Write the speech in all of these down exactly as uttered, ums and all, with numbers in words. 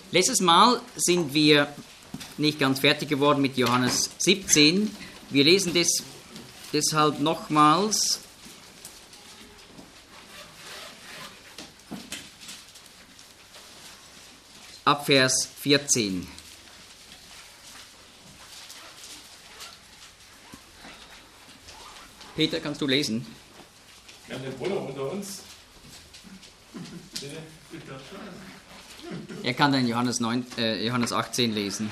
Letztes Mal sind wir nicht ganz fertig geworden mit Johannes siebzehn. Wir lesen das deshalb nochmals. Ab Vers vierzehn. Peter, kannst du lesen? Wir haben den Bruder unter uns. Er kann dann Johannes, neun, äh, Johannes achtzehn lesen.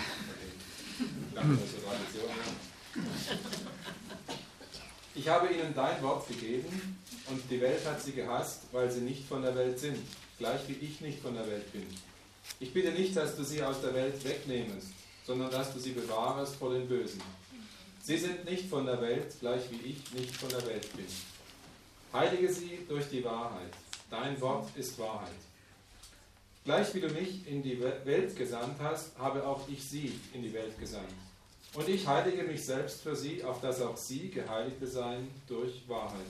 Ich habe ihnen dein Wort gegeben und die Welt hat sie gehasst, weil sie nicht von der Welt sind, gleich wie ich nicht von der Welt bin. Ich bitte nicht, dass du sie aus der Welt wegnehmest, sondern dass du sie bewahrest vor den Bösen. Sie sind nicht von der Welt, gleich wie ich nicht von der Welt bin. Heilige sie durch die Wahrheit. Dein Wort ist Wahrheit. Gleich wie du mich in die Welt gesandt hast, habe auch ich sie in die Welt gesandt. Und ich heilige mich selbst für sie, auf dass auch sie Geheiligte seien durch Wahrheit.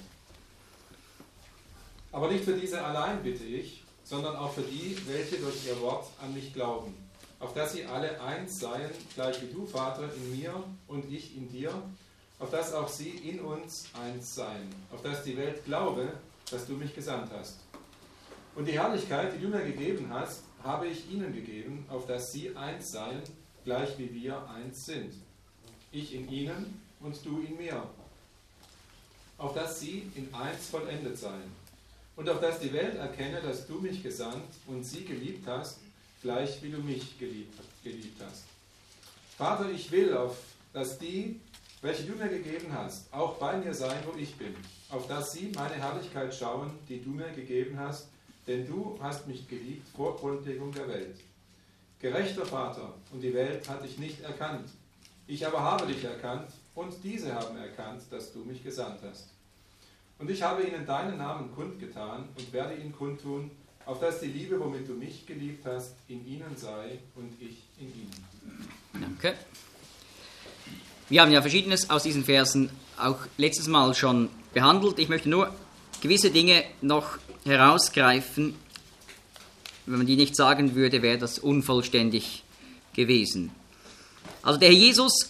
Aber nicht für diese allein bitte ich, sondern auch für die, welche durch ihr Wort an mich glauben, auf dass sie alle eins seien, gleich wie du, Vater, in mir und ich in dir, auf dass auch sie in uns eins seien, auf dass die Welt glaube, dass du mich gesandt hast. Und die Herrlichkeit, die du mir gegeben hast, habe ich ihnen gegeben, auf dass sie eins seien, gleich wie wir eins sind. Ich in ihnen und du in mir, auf dass sie in eins vollendet seien. Und auf dass die Welt erkenne, dass du mich gesandt und sie geliebt hast, gleich wie du mich geliebt, geliebt hast. Vater, ich will, auf dass die, welche du mir gegeben hast, auch bei mir seien, wo ich bin, auf dass sie meine Herrlichkeit schauen, die du mir gegeben hast, denn du hast mich geliebt vor Grundlegung der Welt. Gerechter Vater, und die Welt hat dich nicht erkannt. Ich aber habe dich erkannt, und diese haben erkannt, dass du mich gesandt hast. Und ich habe ihnen deinen Namen kundgetan und werde ihn kundtun, auf dass die Liebe, womit du mich geliebt hast, in ihnen sei und ich in ihnen. Danke. Wir haben ja Verschiedenes aus diesen Versen auch letztes Mal schon behandelt. Ich möchte nur gewisse Dinge noch herausgreifen. Wenn man die nicht sagen würde, wäre das unvollständig gewesen. Also der Herr Jesus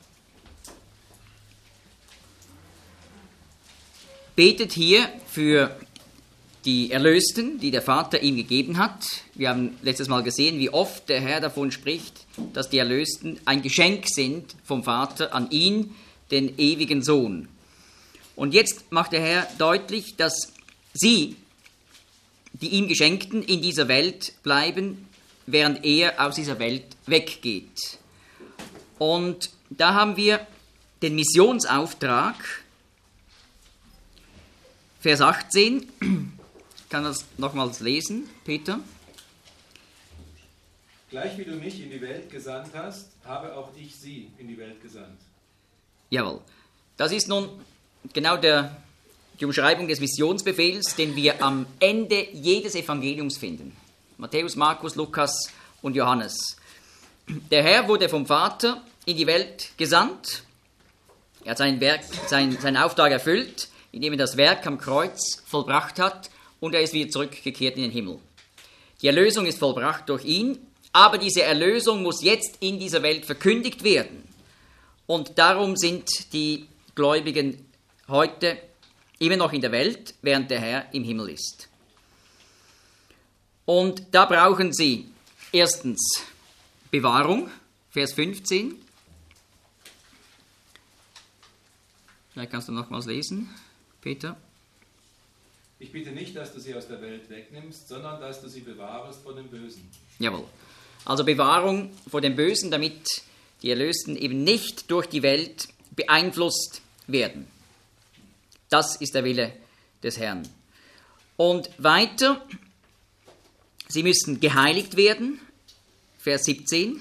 betet hier für die Erlösten, die der Vater ihm gegeben hat. Wir haben letztes Mal gesehen, wie oft der Herr davon spricht, dass die Erlösten ein Geschenk sind vom Vater an ihn, den ewigen Sohn. Und jetzt macht der Herr deutlich, dass sie, die ihm Geschenkten, in dieser Welt bleiben, während er aus dieser Welt weggeht. Und da haben wir den Missionsauftrag, Vers achtzehn. Ich kann das nochmals lesen, Peter. Gleich wie du mich in die Welt gesandt hast, habe auch ich sie in die Welt gesandt. Jawohl. Das ist nun genau der, die Umschreibung des Missionsbefehls, den wir am Ende jedes Evangeliums finden. Matthäus, Markus, Lukas und Johannes. Der Herr wurde vom Vater in die Welt gesandt. Er hat sein Werk, sein, seinen Auftrag erfüllt, indem er das Werk am Kreuz vollbracht hat, und er ist wieder zurückgekehrt in den Himmel. Die Erlösung ist vollbracht durch ihn, aber diese Erlösung muss jetzt in dieser Welt verkündigt werden. Und darum sind die Gläubigen heute immer noch in der Welt, während der Herr im Himmel ist. Und da brauchen sie erstens Bewahrung, Vers fünfzehn. Vielleicht kannst du nochmals lesen, Peter. Ich bitte nicht, dass du sie aus der Welt wegnimmst, sondern dass du sie bewahrst vor dem Bösen. Jawohl. Also Bewahrung vor dem Bösen, damit die Erlösten eben nicht durch die Welt beeinflusst werden. Das ist der Wille des Herrn. Und weiter, sie müssen geheiligt werden, Vers siebzehn.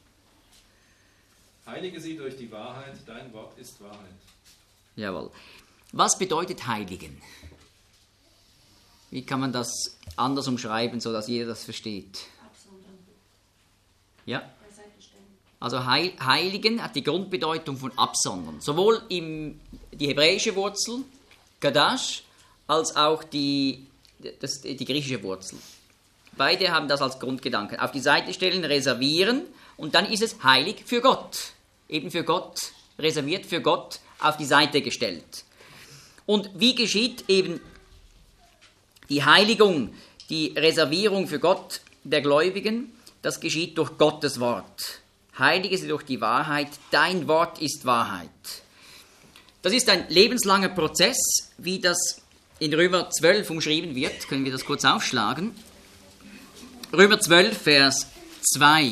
Heilige sie durch die Wahrheit, dein Wort ist Wahrheit. Jawohl. Was bedeutet heiligen? Wie kann man das anders umschreiben, sodass jeder das versteht? Absondern. Ja. Also heil, heiligen hat die Grundbedeutung von absondern. Sowohl im, die hebräische Wurzel, Kadash, als auch die, das, die griechische Wurzel. Beide haben das als Grundgedanken. Auf die Seite stellen, reservieren und dann ist es heilig für Gott. Eben für Gott, reserviert für Gott, auf die Seite gestellt. Und wie geschieht eben die Heiligung, die Reservierung für Gott der Gläubigen? Das geschieht durch Gottes Wort. Heilige sie durch die Wahrheit, dein Wort ist Wahrheit. Das ist ein lebenslanger Prozess, wie das in Römer zwölf umschrieben wird. Können wir das kurz aufschlagen? Römer zwölf, Vers zwei.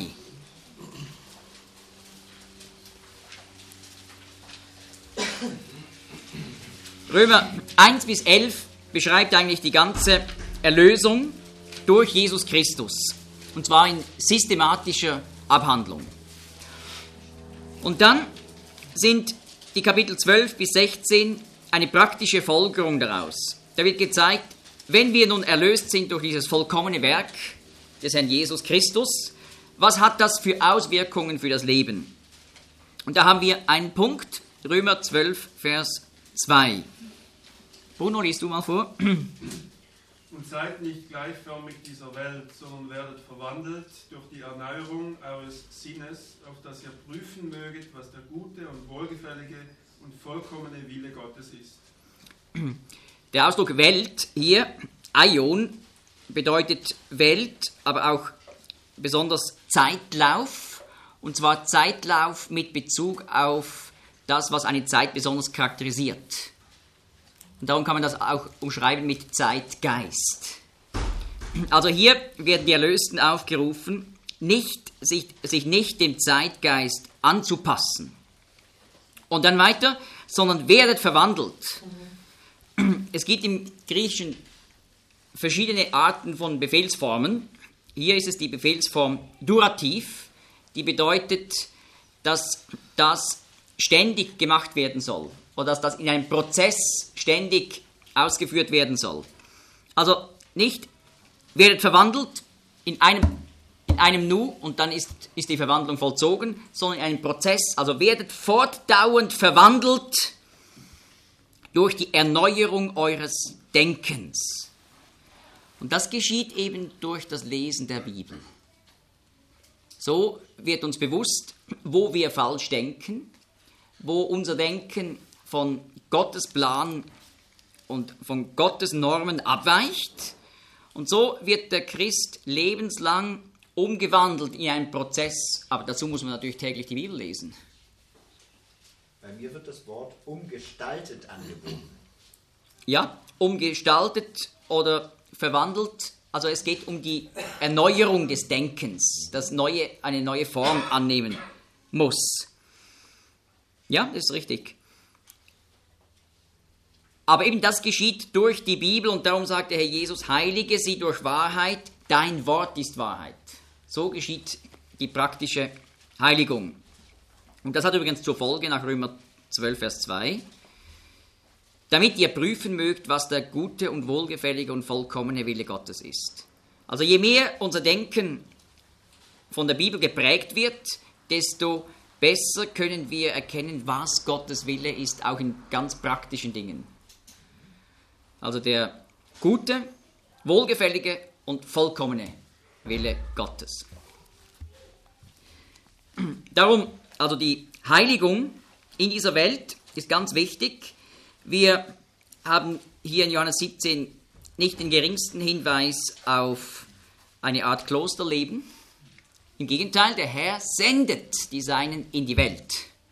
Römer eins bis elf beschreibt eigentlich die ganze Erlösung durch Jesus Christus. Und zwar in systematischer Abhandlung. Und dann sind die Kapitel zwölf bis sechzehn eine praktische Folgerung daraus. Da wird gezeigt, wenn wir nun erlöst sind durch dieses vollkommene Werk des Herrn Jesus Christus, was hat das für Auswirkungen für das Leben? Und da haben wir einen Punkt, Römer zwölf, Vers zwei. Bruno, liest du mal vor. Und seid nicht gleichförmig dieser Welt, sondern werdet verwandelt durch die Erneuerung eures Sinnes, auf dass ihr prüfen möget, was der gute und wohlgefällige und vollkommene Wille Gottes ist. Der Ausdruck Welt hier, Aion, bedeutet Welt, aber auch besonders Zeitlauf, und zwar Zeitlauf mit Bezug auf das, was eine Zeit besonders charakterisiert. Und darum kann man das auch umschreiben mit Zeitgeist. Also hier werden die Erlösten aufgerufen, nicht, sich, sich nicht dem Zeitgeist anzupassen. Und dann weiter, sondern werdet verwandelt. Es gibt im Griechischen verschiedene Arten von Befehlsformen. Hier ist es die Befehlsform Durativ, die bedeutet, dass das ständig gemacht werden soll oder dass das in einem Prozess ständig ausgeführt werden soll. Also nicht werdet verwandelt in einem, in einem Nu und dann ist, ist die Verwandlung vollzogen, sondern in einem Prozess, also werdet fortdauernd verwandelt durch die Erneuerung eures Denkens. Und das geschieht eben durch das Lesen der Bibel. So wird uns bewusst, wo wir falsch denken, wo unser Denken von Gottes Plan und von Gottes Normen abweicht. Und so wird der Christ lebenslang umgewandelt in einen Prozess. Aber dazu muss man natürlich täglich die Bibel lesen. Bei mir wird das Wort umgestaltet angeboten. Ja, umgestaltet oder verwandelt. Also es geht um die Erneuerung des Denkens, das neue, eine neue Form annehmen muss. Ja, das ist richtig. Aber eben das geschieht durch die Bibel und darum sagt der Herr Jesus, heilige sie durch Wahrheit, dein Wort ist Wahrheit. So geschieht die praktische Heiligung. Und das hat übrigens zur Folge nach Römer zwölf, Vers zwei, damit ihr prüfen mögt, was der gute und wohlgefällige und vollkommene Wille Gottes ist. Also je mehr unser Denken von der Bibel geprägt wird, desto besser können wir erkennen, was Gottes Wille ist, auch in ganz praktischen Dingen. Also der gute, wohlgefällige und vollkommene Wille Gottes. Darum, also die Heiligung in dieser Welt ist ganz wichtig. Wir haben hier in Johannes siebzehn nicht den geringsten Hinweis auf eine Art Klosterleben. Im Gegenteil, der Herr sendet die Seinen in die Welt.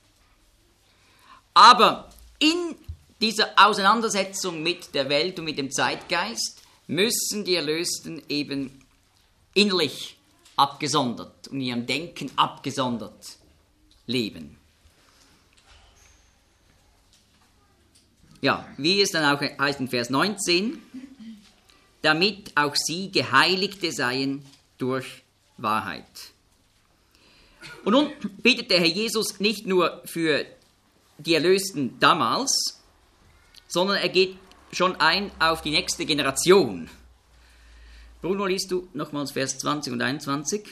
Aber in dieser Auseinandersetzung mit der Welt und mit dem Zeitgeist müssen die Erlösten eben innerlich abgesondert und in ihrem Denken abgesondert leben. Ja, wie es dann auch heißt in Vers neunzehn, damit auch sie Geheiligte seien durch Wahrheit. Und nun bittet der Herr Jesus nicht nur für die Erlösten damals, sondern er geht schon ein auf die nächste Generation. Bruno, liest du nochmals Vers zwanzig und einundzwanzig?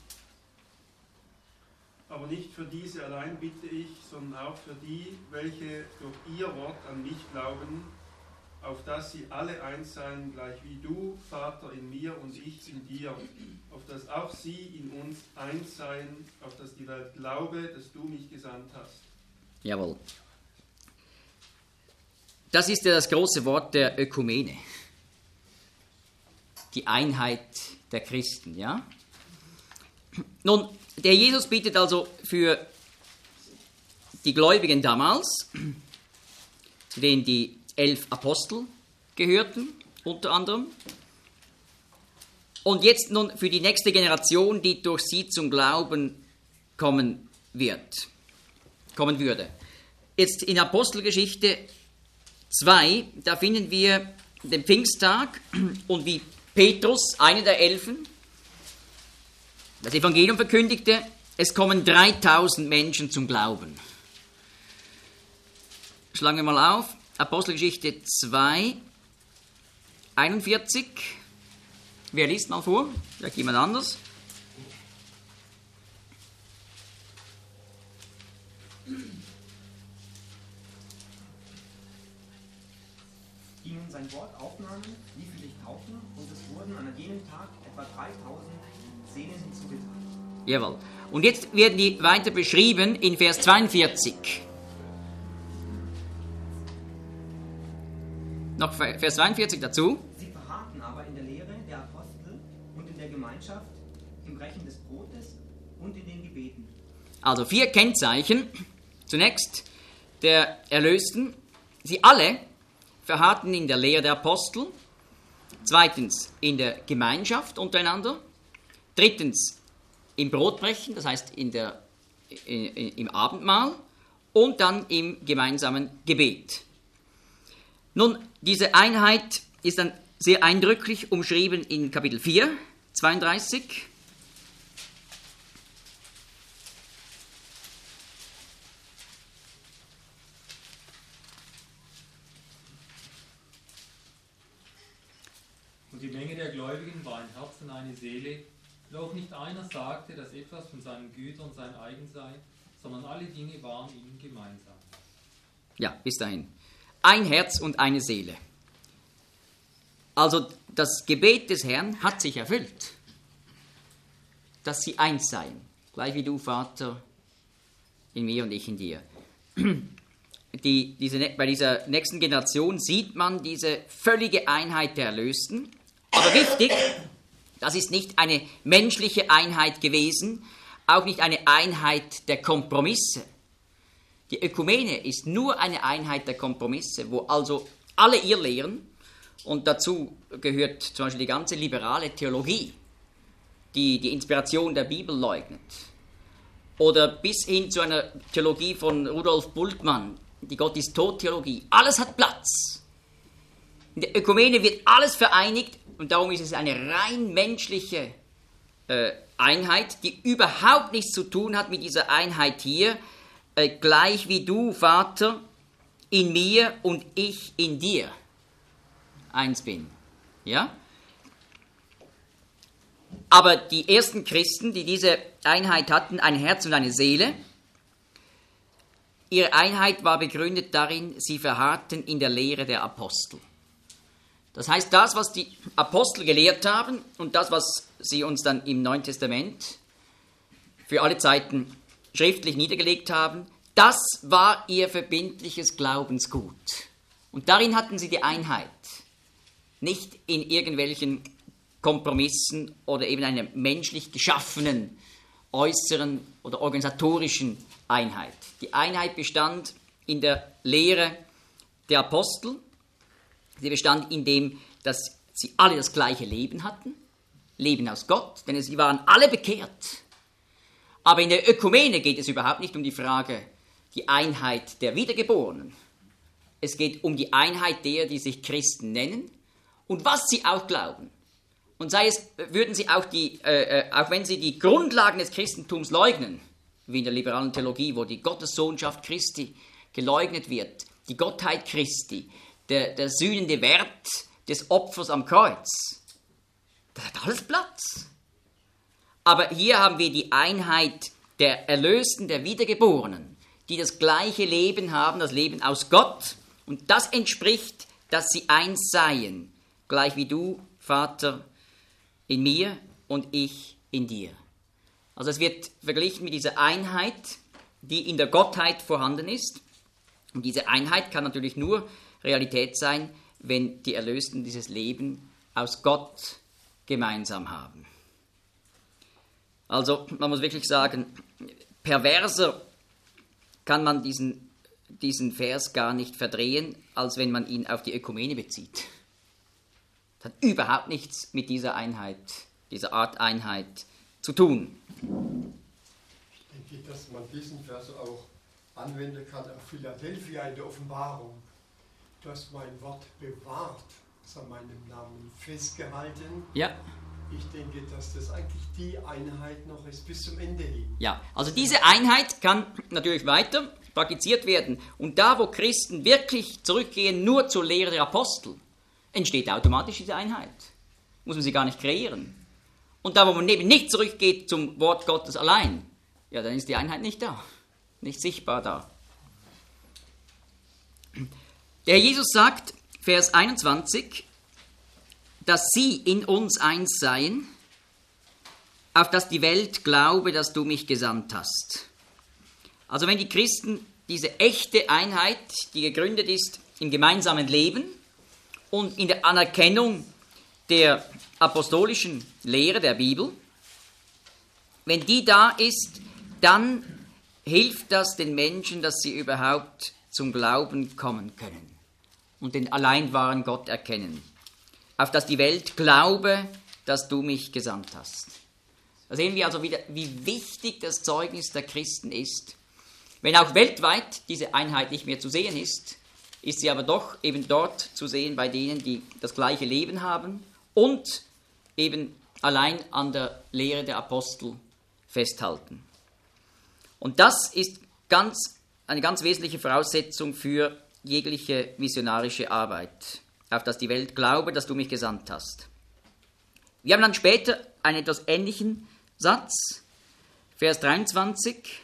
Aber nicht für diese allein bitte ich, sondern auch für die, welche durch ihr Wort an mich glauben, auf dass sie alle eins seien, gleich wie du, Vater, in mir und ich in dir, auf dass auch sie in uns eins seien, auf dass die Welt glaube, dass du mich gesandt hast. Jawohl. Das ist ja das große Wort der Ökumene. Die Einheit der Christen, ja? Nun, der Jesus bietet also für die Gläubigen damals, zu denen die elf Apostel gehörten, unter anderem, und jetzt nun für die nächste Generation, die durch sie zum Glauben kommen wird, kommen würde. Jetzt in Apostelgeschichte zwei, da finden wir den Pfingsttag und wie Petrus, einer der Elfen, das Evangelium verkündigte, es kommen dreitausend Menschen zum Glauben. Schlagen wir mal auf, Apostelgeschichte zwei, einundvierzig. Wer liest mal vor? Vielleicht jemand anders? Die nun sein Wort aufnahmen, liefen sich taufen, und es wurden an jenem Tag etwa dreitausend Seelen hinzugetan. Jawohl. Und jetzt werden die weiter beschrieben in Vers zweiundvierzig. Noch Vers zweiundvierzig dazu. Sie verharrten aber in der Lehre der Apostel und in der Gemeinschaft, im Brechen des Brotes und in den Gebeten. Also vier Kennzeichen. Zunächst der Erlösten. Sie alle verharrten in der Lehre der Apostel. Zweitens in der Gemeinschaft untereinander. Drittens im Brotbrechen, das heißt in der, in, in, im Abendmahl. Und dann im gemeinsamen Gebet. Nun, diese Einheit ist dann sehr eindrücklich umschrieben in Kapitel vier, zweiunddreißig. Und die Menge der Gläubigen war ein Herz und eine Seele, doch nicht einer sagte, dass etwas von seinen Gütern sein eigen sei, sondern alle Dinge waren ihnen gemeinsam. Ja, bis dahin. Ein Herz und eine Seele. Also das Gebet des Herrn hat sich erfüllt, dass sie eins seien, gleich wie du, Vater, in mir und ich in dir. Die, diese, bei dieser nächsten Generation sieht man diese völlige Einheit der Erlösten. Aber wichtig, das ist nicht eine menschliche Einheit gewesen, auch nicht eine Einheit der Kompromisse. Die Ökumene ist nur eine Einheit der Kompromisse, wo also alle irrlehren, und dazu gehört zum Beispiel die ganze liberale Theologie, die die Inspiration der Bibel leugnet. Oder bis hin zu einer Theologie von Rudolf Bultmann, die Gott-ist-tot-Theologie. Alles hat Platz. In der Ökumene wird alles vereinigt, und darum ist es eine rein menschliche äh, Einheit, die überhaupt nichts zu tun hat mit dieser Einheit hier, äh, gleich wie du, Vater, in mir und ich in dir eins bin. Ja? Aber die ersten Christen, die diese Einheit hatten, ein Herz und eine Seele, ihre Einheit war begründet darin, sie verharrten in der Lehre der Apostel. Das heißt, das, was die Apostel gelehrt haben und das, was sie uns dann im Neuen Testament für alle Zeiten schriftlich niedergelegt haben, das war ihr verbindliches Glaubensgut. Und darin hatten sie die Einheit, nicht in irgendwelchen Kompromissen oder eben einer menschlich geschaffenen äußeren oder organisatorischen Einheit. Die Einheit bestand in der Lehre der Apostel. Sie bestand in dem, dass sie alle das gleiche Leben hatten, Leben aus Gott, denn sie waren alle bekehrt. Aber in der Ökumene geht es überhaupt nicht um die Frage, die Einheit der Wiedergeborenen. Es geht um die Einheit derer, die sich Christen nennen und was sie auch glauben. Und sei es, würden sie auch, die, äh, auch wenn sie die Grundlagen des Christentums leugnen, wie in der liberalen Theologie, wo die Gottessohnschaft Christi geleugnet wird, die Gottheit Christi, der, der sühnende Wert des Opfers am Kreuz, das hat alles Platz. Aber hier haben wir die Einheit der Erlösten, der Wiedergeborenen, die das gleiche Leben haben, das Leben aus Gott, und das entspricht dass sie eins seien, gleich wie du, Vater, in mir und ich in dir. Also es wird verglichen mit dieser Einheit, die in der Gottheit vorhanden ist. Und diese Einheit kann natürlich nur Realität sein, wenn die Erlösten dieses Leben aus Gott gemeinsam haben. Also man muss wirklich sagen, perverser kann man diesen, diesen Vers gar nicht verdrehen, als wenn man ihn auf die Ökumene bezieht. Das hat überhaupt nichts mit dieser Einheit, dieser Art Einheit zu tun. Ich denke, dass man diesen Vers auch anwenden kann auf Philadelphia in der Offenbarung. Du hast mein Wort bewahrt, hast an meinem Namen festgehalten. Ja. Ich denke, dass das eigentlich die Einheit noch ist bis zum Ende hin. Ja, also diese Einheit kann natürlich weiter praktiziert werden. Und da, wo Christen wirklich zurückgehen nur zur Lehre der Apostel, entsteht automatisch diese Einheit. Muss man sie gar nicht kreieren. Und da, wo man eben nicht zurückgeht zum Wort Gottes allein, ja, dann ist die Einheit nicht da, nicht sichtbar da. Der Herr Jesus sagt, Vers einundzwanzig, dass sie in uns eins seien, auf dass die Welt glaube, dass du mich gesandt hast. Also wenn die Christen diese echte Einheit, die gegründet ist im gemeinsamen Leben und in der Anerkennung der apostolischen Lehre der Bibel, wenn die da ist, dann hilft das den Menschen, dass sie überhaupt zum Glauben kommen können und den allein wahren Gott erkennen. Auf dass die Welt glaube, dass du mich gesandt hast. Da sehen wir also wieder, wie wichtig das Zeugnis der Christen ist. Wenn auch weltweit diese Einheit nicht mehr zu sehen ist, ist sie aber doch eben dort zu sehen bei denen, die das gleiche Leben haben und eben allein an der Lehre der Apostel festhalten. Und das ist ganz, eine ganz wesentliche Voraussetzung für jegliche missionarische Arbeit, auf dass die Welt glaube, dass du mich gesandt hast. Wir haben dann später einen etwas ähnlichen Satz, Vers dreiundzwanzig.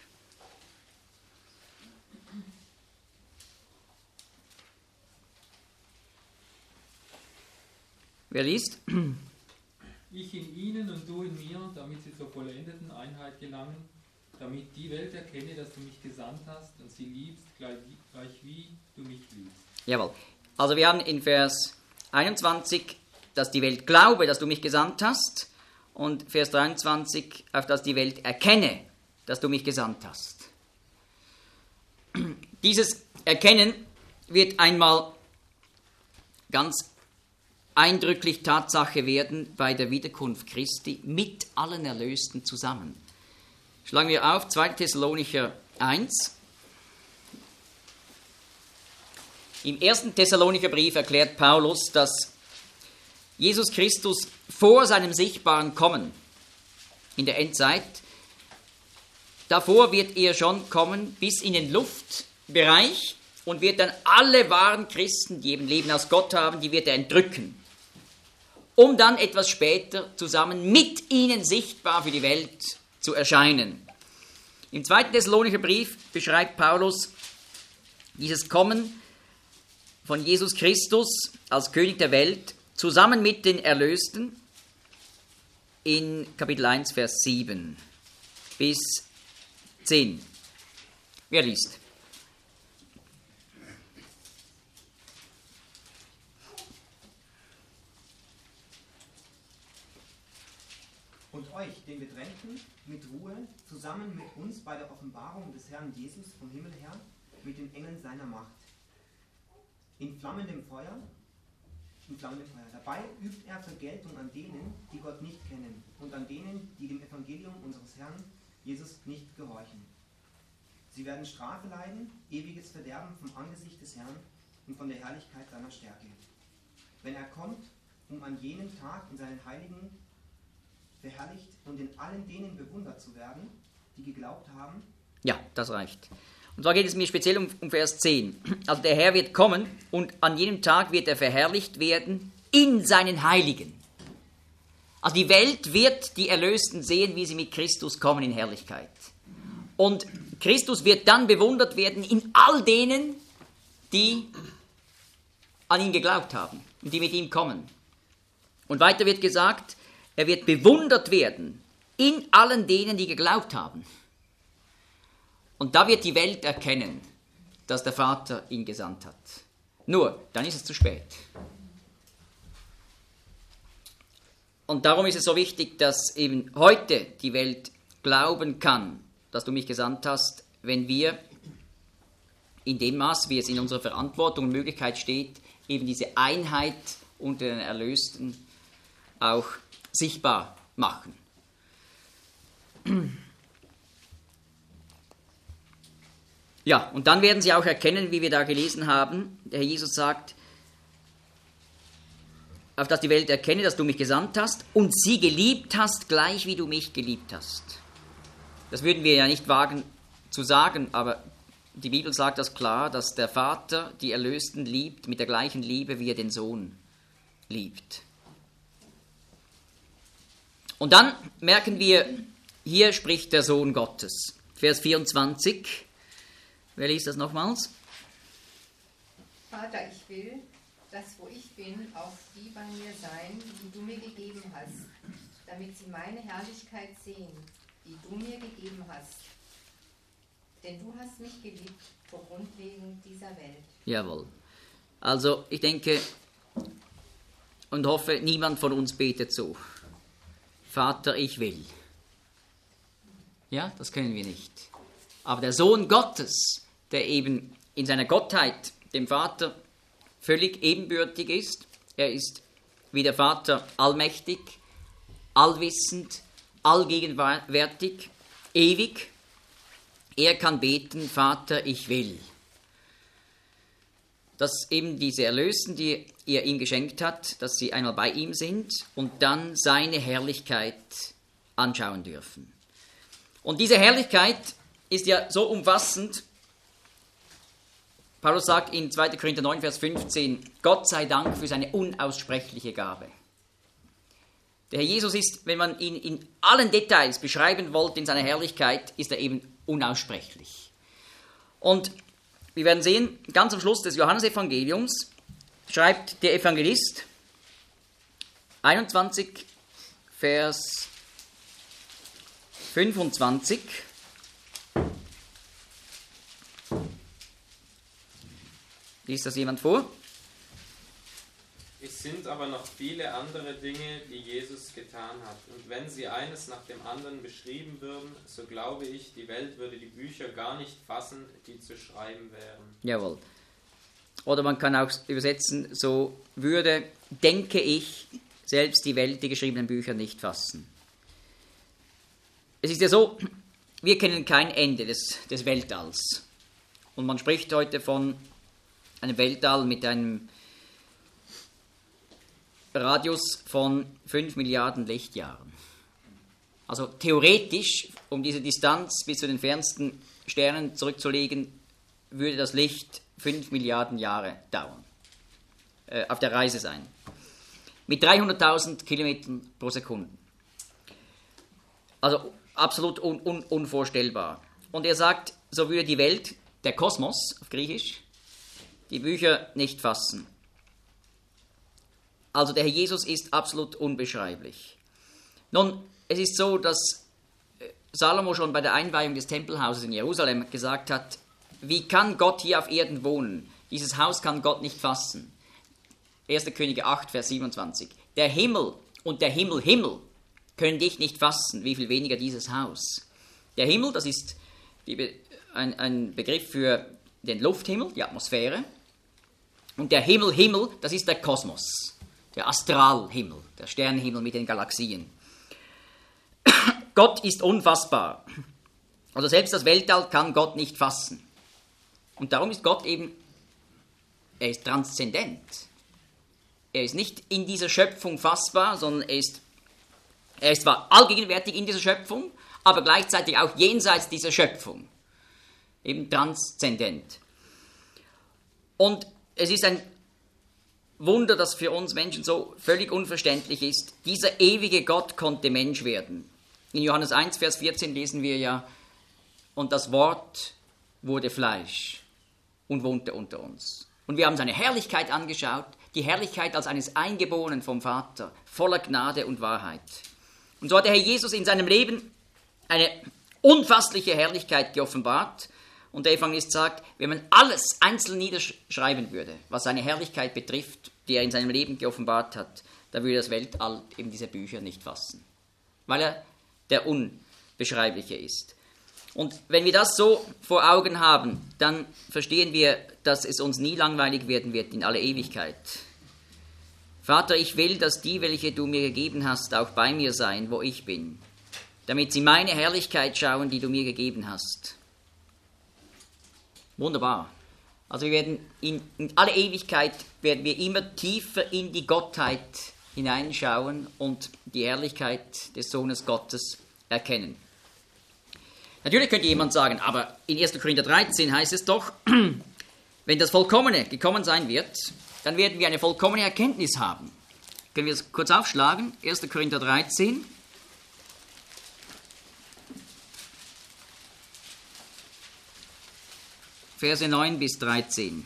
Wer liest? Ich in ihnen und du in mir, damit sie zur vollendeten Einheit gelangen, damit die Welt erkenne, dass du mich gesandt hast und sie liebst, gleich, gleich wie du mich liebst. Jawohl. Also wir haben in Vers einundzwanzig, dass die Welt glaube, dass du mich gesandt hast, und Vers dreiundzwanzig, auf dass die Welt erkenne, dass du mich gesandt hast. Dieses Erkennen wird einmal ganz eindrücklich Tatsache werden bei der Wiederkunft Christi mit allen Erlösten zusammen. Schlagen wir auf, zweiter Thessalonicher eins. Im ersten Thessalonicher Brief erklärt Paulus, dass Jesus Christus vor seinem sichtbaren Kommen in der Endzeit, davor wird er schon kommen bis in den Luftbereich und wird dann alle wahren Christen, die eben Leben aus Gott haben, die wird er entrücken, um dann etwas später zusammen mit ihnen sichtbar für die Welt zu erscheinen. Im zweiten Thessalonicher Brief beschreibt Paulus dieses Kommen von Jesus Christus als König der Welt zusammen mit den Erlösten in Kapitel eins, Vers sieben bis zehn. Wer liest? Und euch, den Getrennten, mit Ruhe, zusammen mit uns bei der Offenbarung des Herrn Jesus vom Himmel her, mit den Engeln seiner Macht. In flammendem Feuer, in flammendem Feuer. Dabei übt er Vergeltung an denen, die Gott nicht kennen, und an denen, die dem Evangelium unseres Herrn Jesus nicht gehorchen. Sie werden Strafe leiden, ewiges Verderben vom Angesicht des Herrn und von der Herrlichkeit seiner Stärke. Wenn er kommt, um an jenem Tag in seinen Heiligen verherrlicht und in allen denen bewundert zu werden, die geglaubt haben. Ja, das reicht. Und zwar geht es mir speziell um, um Vers zehn. Also der Herr wird kommen und an jenem Tag wird er verherrlicht werden in seinen Heiligen. Also die Welt wird die Erlösten sehen, wie sie mit Christus kommen in Herrlichkeit. Und Christus wird dann bewundert werden in all denen, die an ihn geglaubt haben und die mit ihm kommen. Und weiter wird gesagt, er wird bewundert werden in allen denen, die geglaubt haben. Und da wird die Welt erkennen, dass der Vater ihn gesandt hat. Nur, dann ist es zu spät. Und darum ist es so wichtig, dass eben heute die Welt glauben kann, dass du mich gesandt hast, wenn wir in dem Maß, wie es in unserer Verantwortung und Möglichkeit steht, eben diese Einheit unter den Erlösten auch sichtbar machen. Ja, und dann werden sie auch erkennen, wie wir da gelesen haben, der Herr Jesus sagt, auf dass die Welt erkenne, dass du mich gesandt hast und sie geliebt hast, gleich wie du mich geliebt hast. Das würden wir ja nicht wagen zu sagen, aber die Bibel sagt das klar, dass der Vater die Erlösten liebt mit der gleichen Liebe, wie er den Sohn liebt. Und dann merken wir, hier spricht der Sohn Gottes. Vers vierundzwanzig. Wer liest das nochmals? Vater, ich will, dass wo ich bin, auch die bei mir sein, die du mir gegeben hast, damit sie meine Herrlichkeit sehen, die du mir gegeben hast. Denn du hast mich geliebt vor Grundlegung dieser Welt. Jawohl. Also ich denke und hoffe, niemand von uns betet so. Vater, ich will. Ja, das können wir nicht. Aber der Sohn Gottes, der eben in seiner Gottheit dem Vater völlig ebenbürtig ist, er ist wie der Vater allmächtig, allwissend, allgegenwärtig, ewig. Er kann beten, Vater, ich will. Dass eben diese Erlösten, die er ihm geschenkt hat, dass sie einmal bei ihm sind und dann seine Herrlichkeit anschauen dürfen. Und diese Herrlichkeit ist ja so umfassend. Paulus sagt in zweiter Korinther neun, Vers fünfzehn, Gott sei Dank für seine unaussprechliche Gabe. Der Herr Jesus ist, wenn man ihn in allen Details beschreiben wollte in seiner Herrlichkeit, ist er eben unaussprechlich. Und wir werden sehen, ganz am Schluss des Johannesevangeliums schreibt der Evangelist einundzwanzig, Vers fünfundzwanzig. Liest das jemand vor? Es sind aber noch viele andere Dinge, die Jesus getan hat. Und wenn sie eines nach dem anderen beschrieben würden, so glaube ich, die Welt würde die Bücher gar nicht fassen, die zu schreiben wären. Jawohl. Oder man kann auch übersetzen, so würde, denke ich, selbst die Welt die geschriebenen Bücher nicht fassen. Es ist ja so, wir kennen kein Ende des, des Weltalls. Und man spricht heute von einem Weltall mit einem Radius von fünf Milliarden Lichtjahren. Also theoretisch, um diese Distanz bis zu den fernsten Sternen zurückzulegen, würde das Licht fünf Milliarden Jahre dauern, äh, auf der Reise sein. Mit dreihunderttausend Kilometern pro Sekunde. Also absolut un, un, unvorstellbar. Und er sagt, so würde die Welt, der Kosmos auf Griechisch, die Bücher nicht fassen. Also der Herr Jesus ist absolut unbeschreiblich. Nun, es ist so, dass Salomo schon bei der Einweihung des Tempelhauses in Jerusalem gesagt hat, wie kann Gott hier auf Erden wohnen? Dieses Haus kann Gott nicht fassen. erster Könige acht, Vers siebenundzwanzig. Der Himmel und der Himmel, Himmel können dich nicht fassen, wie viel weniger dieses Haus. Der Himmel, das ist die, ein, ein Begriff für den Lufthimmel, die Atmosphäre. Und der Himmel, Himmel, das ist der Kosmos. Der Astralhimmel, der Sternenhimmel mit den Galaxien. Gott ist unfassbar. Also selbst das Weltall kann Gott nicht fassen. Und darum ist Gott eben, er ist transzendent. Er ist nicht in dieser Schöpfung fassbar, sondern er ist, er ist zwar allgegenwärtig in dieser Schöpfung, aber gleichzeitig auch jenseits dieser Schöpfung. Eben transzendent. Und es ist ein Wunder, das für uns Menschen so völlig unverständlich ist. Dieser ewige Gott konnte Mensch werden. In Johannes eins, Vers vierzehn lesen wir ja, und das Wort wurde Fleisch und wohnte unter uns. Und wir haben seine Herrlichkeit angeschaut, die Herrlichkeit als eines Eingeborenen vom Vater, voller Gnade und Wahrheit. Und so hat der Herr Jesus in seinem Leben eine unfassliche Herrlichkeit geoffenbart. Und der Evangelist sagt, wenn man alles einzeln niederschreiben würde, was seine Herrlichkeit betrifft, die er in seinem Leben geoffenbart hat, dann würde das Weltall eben diese Bücher nicht fassen, weil er der Unbeschreibliche ist. Und wenn wir das so vor Augen haben, dann verstehen wir, dass es uns nie langweilig werden wird in alle Ewigkeit. Vater, ich will, dass die, welche du mir gegeben hast, auch bei mir seien, wo ich bin, damit sie meine Herrlichkeit schauen, die du mir gegeben hast. Wunderbar. Also wir werden in, in alle Ewigkeit werden wir immer tiefer in die Gottheit hineinschauen und die Herrlichkeit des Sohnes Gottes erkennen. Natürlich könnte jemand sagen, aber in erster Korinther dreizehn heißt es doch, wenn das Vollkommene gekommen sein wird, dann werden wir eine vollkommene Erkenntnis haben. Können wir es kurz aufschlagen? erster Korinther dreizehn. Verse neun bis dreizehn.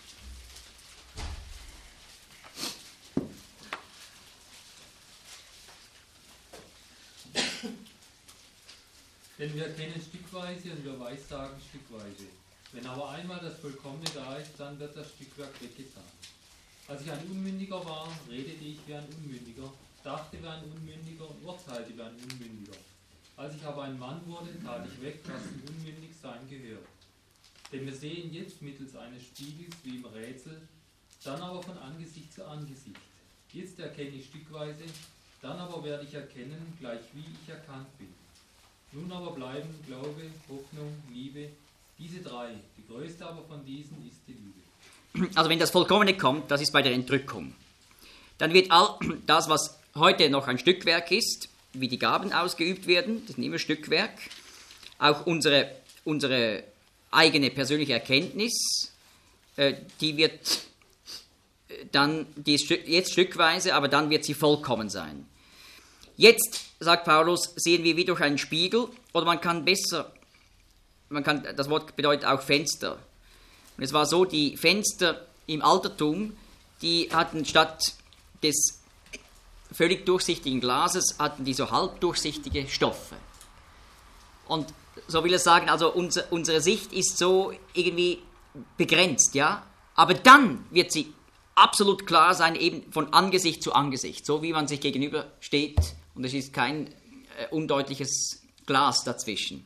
Denn wir erkennen stückweise und wir weissagen stückweise. Wenn aber einmal das Vollkommene da ist, dann wird das Stückwerk weggetan. Als ich ein Unmündiger war, redete ich wie ein Unmündiger, dachte wie ein Unmündiger und urteilte wie ein Unmündiger. Als ich aber ein Mann wurde, tat ich weg, was zum Unmündigsein gehört. Denn wir sehen jetzt mittels eines Spiegels wie im Rätsel, dann aber von Angesicht zu Angesicht. Jetzt erkenne ich stückweise, dann aber werde ich erkennen, gleich wie ich erkannt bin. Nun aber bleiben Glaube, Hoffnung, Liebe, diese drei. Die größte aber von diesen ist die Liebe. Also wenn das Vollkommene kommt, das ist bei der Entrückung. Dann wird all das, was heute noch ein Stückwerk ist, wie die Gaben ausgeübt werden, das ist immer Stückwerk, auch unsere, unsere eigene persönliche Erkenntnis, äh, die wird dann, die ist jetzt stückweise, aber dann wird sie vollkommen sein. Jetzt, sagt Paulus, sehen wir wie durch einen Spiegel, oder man kann besser, man kann, das Wort bedeutet auch Fenster. Und es war so, die Fenster im Altertum, die hatten statt des völlig durchsichtigen Glases, hatten die so halbdurchsichtige Stoffe. Und so will er sagen, also unser, unsere Sicht ist so irgendwie begrenzt, ja, aber dann wird sie absolut klar sein, eben von Angesicht zu Angesicht, so wie man sich gegenüber steht und es ist kein äh, undeutliches Glas dazwischen.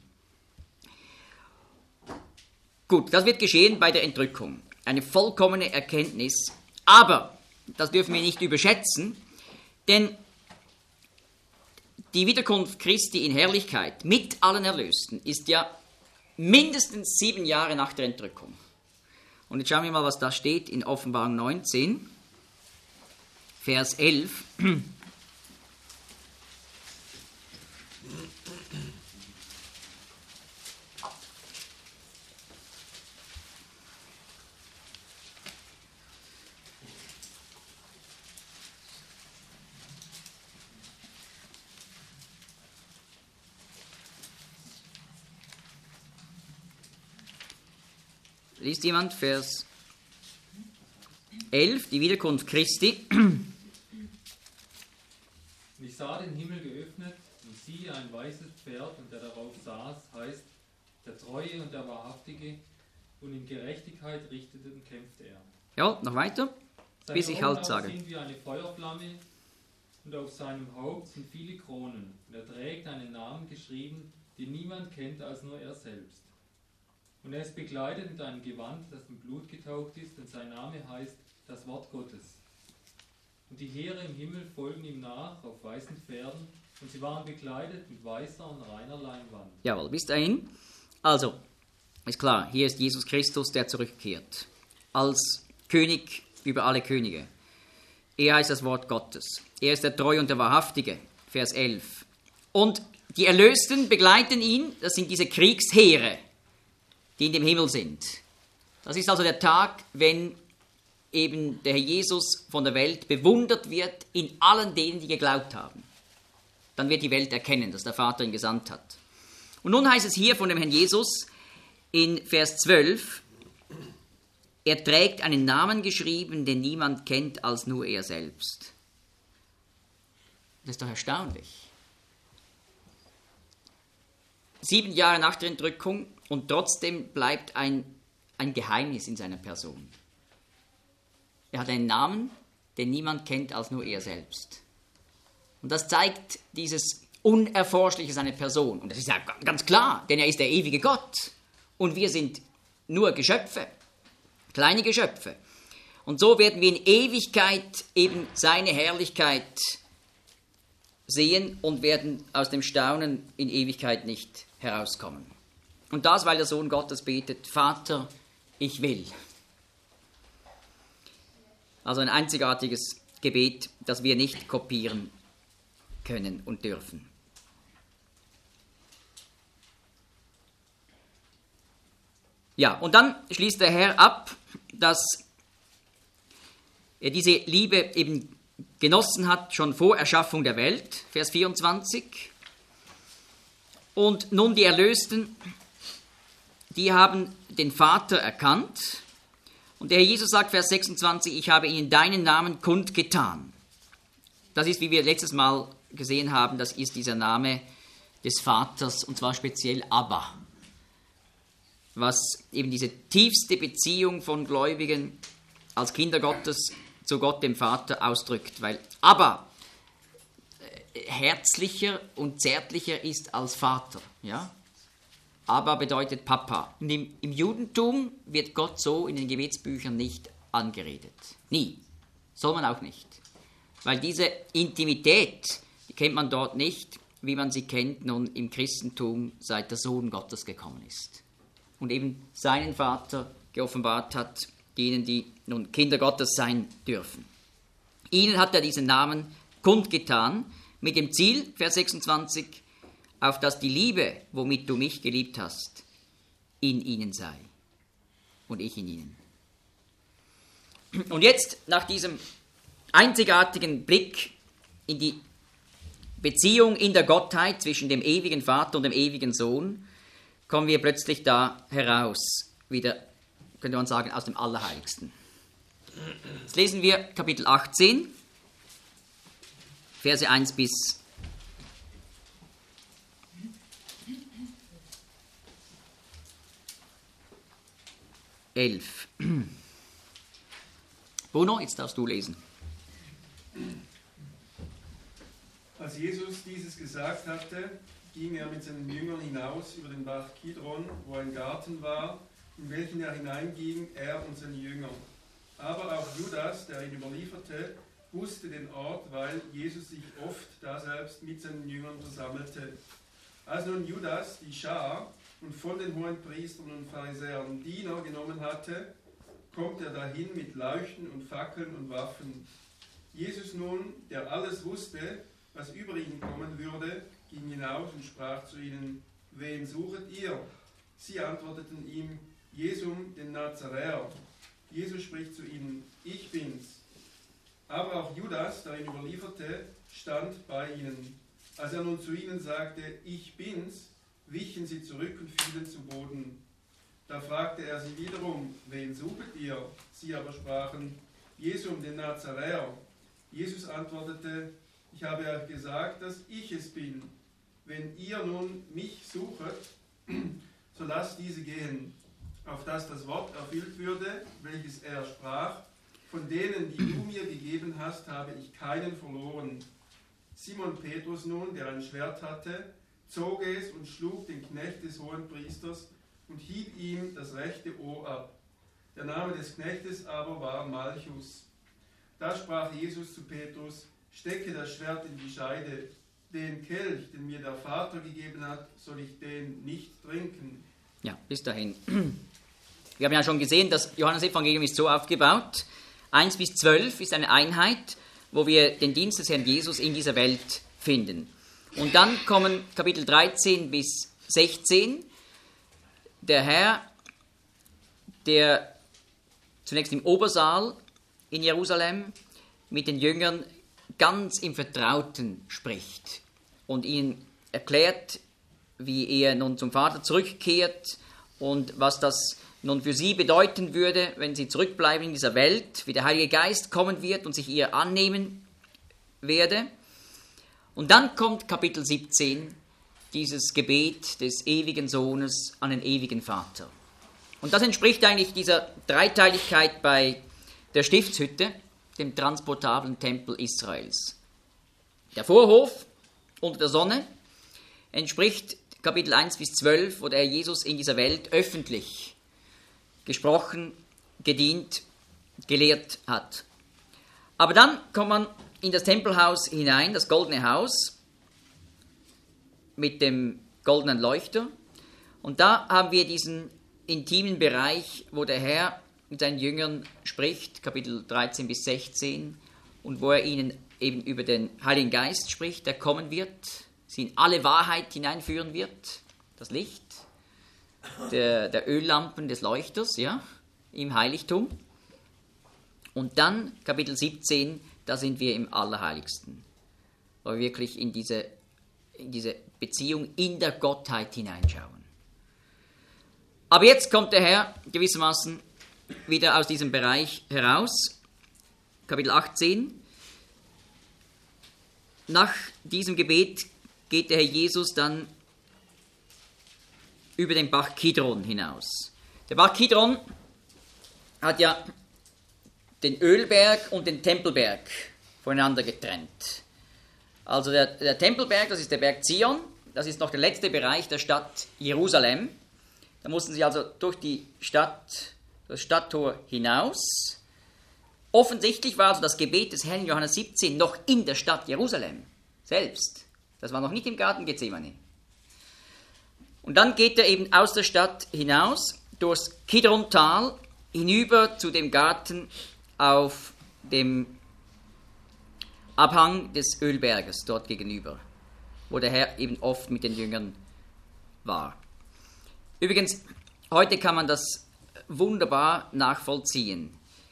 Gut, das wird geschehen bei der Entrückung, eine vollkommene Erkenntnis, aber das dürfen wir nicht überschätzen, denn die Wiederkunft Christi in Herrlichkeit mit allen Erlösten ist ja mindestens sieben Jahre nach der Entrückung. Und jetzt schauen wir mal, was da steht in Offenbarung neunzehn, Vers elf. Liest jemand Vers elf, die Wiederkunft Christi. Ich sah den Himmel geöffnet und siehe ein weißes Pferd und der darauf saß, heißt der Treue und der Wahrhaftige und in Gerechtigkeit richtete und kämpfte er. Ja, noch weiter, Seine bis ich Augen Halt aber sage. sind wie eine Feuerflamme und auf seinem Haupt sind viele Kronen. Und er trägt einen Namen geschrieben, den niemand kennt als nur er selbst. Und er ist bekleidet mit einem Gewand, das mit Blut getaucht ist, und sein Name heißt das Wort Gottes. Und die Heere im Himmel folgen ihm nach auf weißen Pferden, und sie waren bekleidet mit weißer und reiner Leinwand. Jawohl, bis dahin. Also, ist klar, hier ist Jesus Christus, der zurückkehrt. Als König über alle Könige. Er heißt das Wort Gottes. Er ist der Treue und der Wahrhaftige. Vers elf. Und die Erlösten begleiten ihn, das sind diese Kriegsheere, die in dem Himmel sind. Das ist also der Tag, wenn eben der Herr Jesus von der Welt bewundert wird in allen denen, die geglaubt haben. Dann wird die Welt erkennen, dass der Vater ihn gesandt hat. Und nun heißt es hier von dem Herrn Jesus in Vers zwölf, er trägt einen Namen geschrieben, den niemand kennt als nur er selbst. Das ist doch erstaunlich. Sieben Jahre nach der Entrückung und trotzdem bleibt ein, ein Geheimnis in seiner Person. Er hat einen Namen, den niemand kennt als nur er selbst. Und das zeigt dieses Unerforschliche seiner Person. Und das ist ja ganz klar, denn er ist der ewige Gott. Und wir sind nur Geschöpfe, kleine Geschöpfe. Und so werden wir in Ewigkeit eben seine Herrlichkeit sehen und werden aus dem Staunen in Ewigkeit nicht herauskommen. Und das, weil der Sohn Gottes betet, Vater, ich will. Also ein einzigartiges Gebet, das wir nicht kopieren können und dürfen. Ja, und dann schließt der Herr ab, dass er diese Liebe eben genossen hat, schon vor Erschaffung der Welt, Vers vierundzwanzig. Und nun die Erlösten, die haben den Vater erkannt. Und der Herr Jesus sagt, Vers sechsundzwanzig, ich habe ihnen deinen Namen kundgetan. Das ist, wie wir letztes Mal gesehen haben, das ist dieser Name des Vaters, und zwar speziell Abba, was eben diese tiefste Beziehung von Gläubigen als Kinder Gottes zu Gott, dem Vater, ausdrückt. Weil Abba herzlicher und zärtlicher ist als Vater. Ja? Abba bedeutet Papa. Und im, im Judentum wird Gott so in den Gebetsbüchern nicht angeredet. Nie. Soll man auch nicht. Weil diese Intimität, die kennt man dort nicht, wie man sie kennt nun im Christentum, seit der Sohn Gottes gekommen ist. Und eben seinen Vater geoffenbart hat, denen, die nun Kinder Gottes sein dürfen. Ihnen hat er diesen Namen kundgetan, mit dem Ziel, Vers sechsundzwanzig, auf dass die Liebe, womit du mich geliebt hast, in ihnen sei und ich in ihnen. Und jetzt, nach diesem einzigartigen Blick in die Beziehung in der Gottheit zwischen dem ewigen Vater und dem ewigen Sohn, kommen wir plötzlich da heraus, wieder, könnte man sagen, aus dem Allerheiligsten. Jetzt lesen wir Kapitel achtzehn, Verse eins bis elf. Bruno, jetzt darfst du lesen. Als Jesus dieses gesagt hatte, ging er mit seinen Jüngern hinaus über den Bach Kidron, wo ein Garten war, in welchen er hineinging, er und seine Jünger. Aber auch Judas, der ihn überlieferte, wusste den Ort, weil Jesus sich oft daselbst mit seinen Jüngern versammelte. Als nun Judas die Schar und von den Hohenpriestern und Pharisäern Diener genommen hatte, kommt er dahin mit Leuchten und Fackeln und Waffen. Jesus nun, der alles wusste, was über ihn kommen würde, ging hinaus und sprach zu ihnen, wen suchet ihr? Sie antworteten ihm, Jesum, den Nazaräer. Jesus spricht zu ihnen, ich bin's. Aber auch Judas, der ihn überlieferte, stand bei ihnen. Als er nun zu ihnen sagte, ich bin's, wichen sie zurück und fielen zu Boden. Da fragte er sie wiederum, wen suchet ihr? Sie aber sprachen, Jesum, den Nazaräer. Jesus antwortete, ich habe euch gesagt, dass ich es bin. Wenn ihr nun mich suchet, so lasst diese gehen, auf dass das Wort erfüllt würde, welches er sprach, von denen, die du mir gegeben hast, habe ich keinen verloren. Simon Petrus nun, der ein Schwert hatte, zog es und schlug den Knecht des Hohenpriesters und hieb ihm das rechte Ohr ab. Der Name des Knechtes aber war Malchus. Da sprach Jesus zu Petrus, stecke das Schwert in die Scheide. Den Kelch, den mir der Vater gegeben hat, soll ich den nicht trinken. Ja, bis dahin. Wir haben ja schon gesehen, das Johannesevangelium ist so aufgebaut. eins bis zwölf ist eine Einheit, wo wir den Dienst des Herrn Jesus in dieser Welt finden. Und dann kommen Kapitel dreizehn bis sechzehn. Der Herr, der zunächst im Obersaal in Jerusalem mit den Jüngern ganz im Vertrauten spricht und ihnen erklärt, wie er nun zum Vater zurückkehrt und was das nun für sie bedeuten würde, wenn sie zurückbleiben in dieser Welt, wie der Heilige Geist kommen wird und sich ihr annehmen werde. Und dann kommt Kapitel siebzehn, dieses Gebet des ewigen Sohnes an den ewigen Vater. Und das entspricht eigentlich dieser Dreiteiligkeit bei der Stiftshütte, dem transportablen Tempel Israels. Der Vorhof unter der Sonne entspricht Kapitel eins bis zwölf, wo der Herr Jesus in dieser Welt öffentlich gesprochen, gedient, gelehrt hat. Aber dann kommt man in das Tempelhaus hinein, das goldene Haus mit dem goldenen Leuchter. Und da haben wir diesen intimen Bereich, wo der Herr mit seinen Jüngern spricht, Kapitel dreizehn bis sechzehn, und wo er ihnen eben über den Heiligen Geist spricht, der kommen wird, sie in alle Wahrheit hineinführen wird, das Licht der, der Öllampen des Leuchters, ja, im Heiligtum. Und dann Kapitel siebzehn, da sind wir im Allerheiligsten, wo wir wirklich in diese, in diese Beziehung in der Gottheit hineinschauen. Aber jetzt kommt der Herr gewissermaßen wieder aus diesem Bereich heraus, Kapitel achtzehn. Nach diesem Gebet geht der Herr Jesus dann über den Bach Kidron hinaus. Der Bach Kidron hat ja den Ölberg und den Tempelberg voneinander getrennt. Also der, der Tempelberg, das ist der Berg Zion, das ist noch der letzte Bereich der Stadt Jerusalem. Da mussten sie also durch die Stadt, das Stadttor hinaus. Offensichtlich war also das Gebet des Herrn in Johannes siebzehn noch in der Stadt Jerusalem selbst. Das war noch nicht im Garten Gethsemane. Und dann geht er eben aus der Stadt hinaus, durchs Kidrontal, hinüber zu dem Garten auf dem Abhang des Ölberges, dort gegenüber, wo der Herr eben oft mit den Jüngern war. Übrigens, heute kann man das wunderbar nachvollziehen.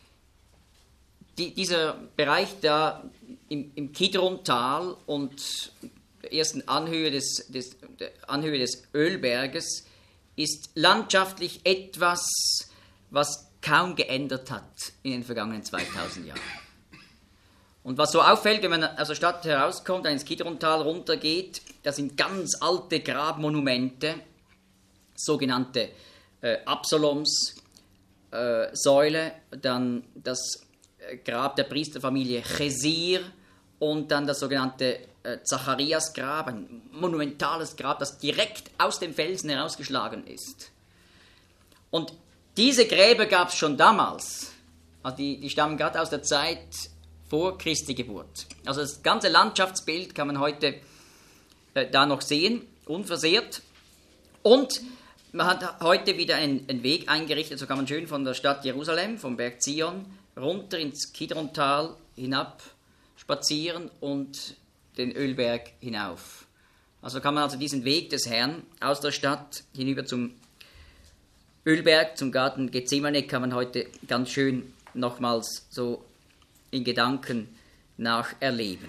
Die, dieser Bereich da im, im Kidrontal und der ersten Anhöhe des, des, der Anhöhe des Ölberges ist landschaftlich etwas, was kaum geändert hat in den vergangenen zweitausend Jahren. Und was so auffällt, wenn man aus der Stadt herauskommt, dann ins Kidrontal runtergeht, das sind ganz alte Grabmonumente, sogenannte äh, Absaloms äh, Säule, dann das Grab der Priesterfamilie Chesir und dann das sogenannte äh, Zacharias-Grab, ein monumentales Grab, das direkt aus dem Felsen herausgeschlagen ist. Und diese Gräber gab es schon damals. Also die, die stammen gerade aus der Zeit vor Christi Geburt. Also das ganze Landschaftsbild kann man heute äh, da noch sehen, unversehrt. Und man hat heute wieder einen, einen Weg eingerichtet, so kann man schön von der Stadt Jerusalem, vom Berg Zion, runter ins Kidrontal hinab spazieren und den Ölberg hinauf. Also kann man also diesen Weg des Herrn aus der Stadt hinüber zum Ölberg, zum Garten Gethsemane, kann man heute ganz schön nochmals so in Gedanken nacherleben.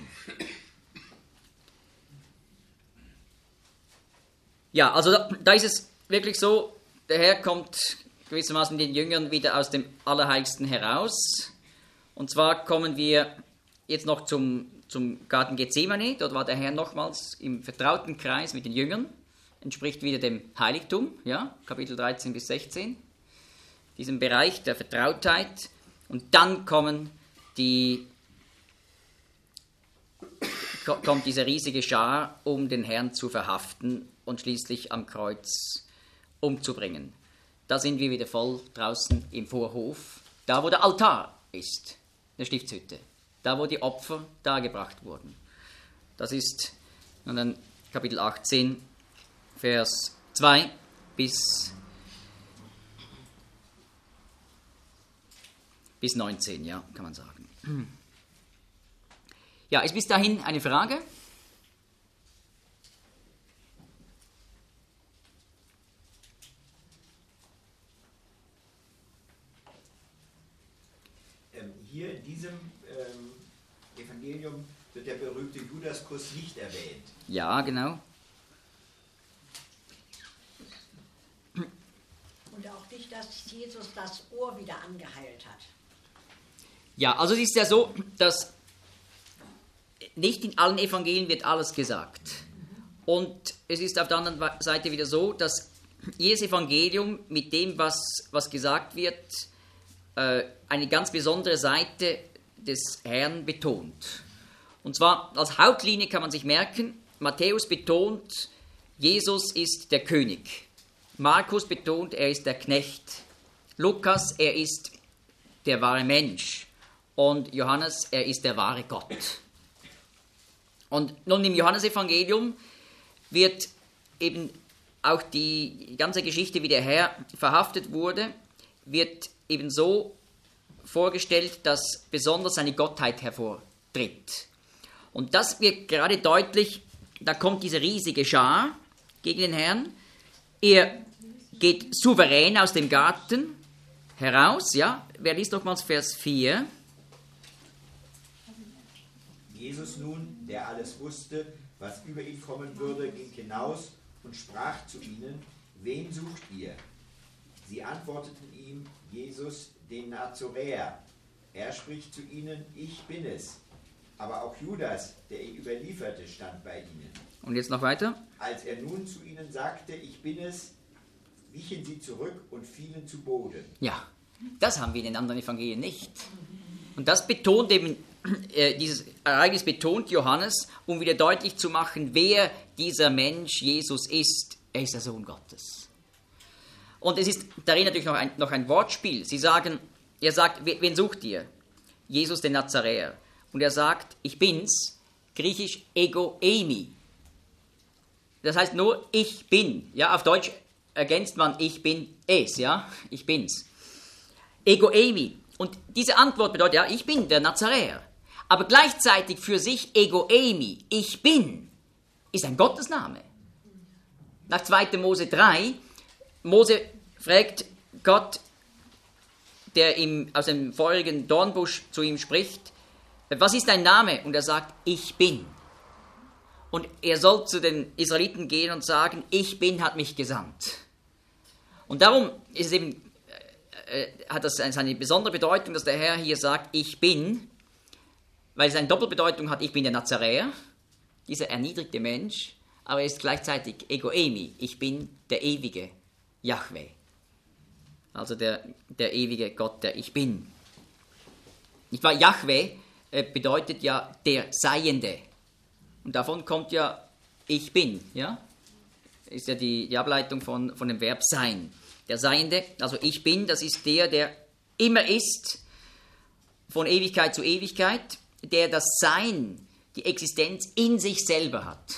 Ja, also da, da ist es wirklich so, der Herr kommt gewissermaßen den Jüngern wieder aus dem Allerheiligsten heraus. Und zwar kommen wir jetzt noch zum, zum Garten Gethsemane. Dort war der Herr nochmals im vertrauten Kreis mit den Jüngern. Entspricht wieder dem Heiligtum, ja, Kapitel dreizehn bis sechzehn. Diesem Bereich der Vertrautheit. Und dann kommen die, kommt diese riesige Schar, um den Herrn zu verhaften und schließlich am Kreuz umzubringen. Da sind wir wieder voll draußen im Vorhof, da wo der Altar ist, der Stiftshütte, da wo die Opfer dargebracht wurden. Das ist dann Kapitel achtzehn, Vers zwei bis, bis neunzehn, ja, kann man sagen. Ja, ist bis dahin eine Frage? Hier in diesem ähm, Evangelium wird der berühmte Judaskuss nicht erwähnt. Ja, genau. Und auch dich, dass Jesus das Ohr wieder angeheilt hat? Ja, also es ist ja so, dass nicht in allen Evangelien wird alles gesagt. Und es ist auf der anderen Seite wieder so, dass jedes Evangelium mit dem, was, was gesagt wird, äh, eine ganz besondere Seite des Herrn betont. Und zwar als Hauptlinie kann man sich merken, Matthäus betont, Jesus ist der König. Markus betont, er ist der Knecht. Lukas, er ist der wahre Mensch. Und Johannes, er ist der wahre Gott. Und nun im Johannesevangelium wird eben auch die ganze Geschichte, wie der Herr verhaftet wurde, wird eben so vorgestellt, dass besonders seine Gottheit hervortritt. Und das wird gerade deutlich, da kommt diese riesige Schar gegen den Herrn. Er geht souverän aus dem Garten heraus. Ja? Wer liest nochmals Vers vier? Jesus nun, der alles wusste, was über ihn kommen würde, ging hinaus und sprach zu ihnen, wen sucht ihr? Sie antworteten ihm, Jesus, den Nazoräer. Er spricht zu ihnen, ich bin es. Aber auch Judas, der ihn überlieferte, stand bei ihnen. Und jetzt noch weiter. Als er nun zu ihnen sagte, ich bin es, wichen sie zurück und fielen zu Boden. Ja, das haben wir in den anderen Evangelien nicht. Und das betont eben, äh, dieses Ereignis betont Johannes, um wieder deutlich zu machen, wer dieser Mensch Jesus ist. Er ist der Sohn Gottes. Und es ist darin natürlich noch ein, noch ein Wortspiel. Sie sagen, er sagt, wen sucht ihr? Jesus den Nazaräer. Und er sagt, ich bin's, griechisch ego eimi. Das heißt nur, ich bin. Ja, auf Deutsch ergänzt man, ich bin es, ja, ich bin's. Ego eimi. Und diese Antwort bedeutet, ja, ich bin der Nazaräer. Aber gleichzeitig für sich ego eimi, ich bin, ist ein Gottesname. Nach zweiter Mose drei, Mose fragt Gott, der ihm aus dem feurigen Dornbusch zu ihm spricht, was ist dein Name? Und er sagt, ich bin. Und er soll zu den Israeliten gehen und sagen, ich bin, hat mich gesandt. Und darum ist es eben, äh, hat das eine besondere Bedeutung, dass der Herr hier sagt, ich bin, weil es eine Doppelbedeutung hat, ich bin der Nazaräer, dieser erniedrigte Mensch, aber er ist gleichzeitig ego eimi, ich bin der ewige Jahwe. Also der, der ewige Gott, der ich bin. Nicht wahr? Jahwe äh, bedeutet ja der Seiende. Und davon kommt ja ich bin. Ja? Ist ja die, die Ableitung von, von dem Verb sein. Der Seiende, also ich bin, das ist der, der immer ist, von Ewigkeit zu Ewigkeit, der das Sein, die Existenz in sich selber hat.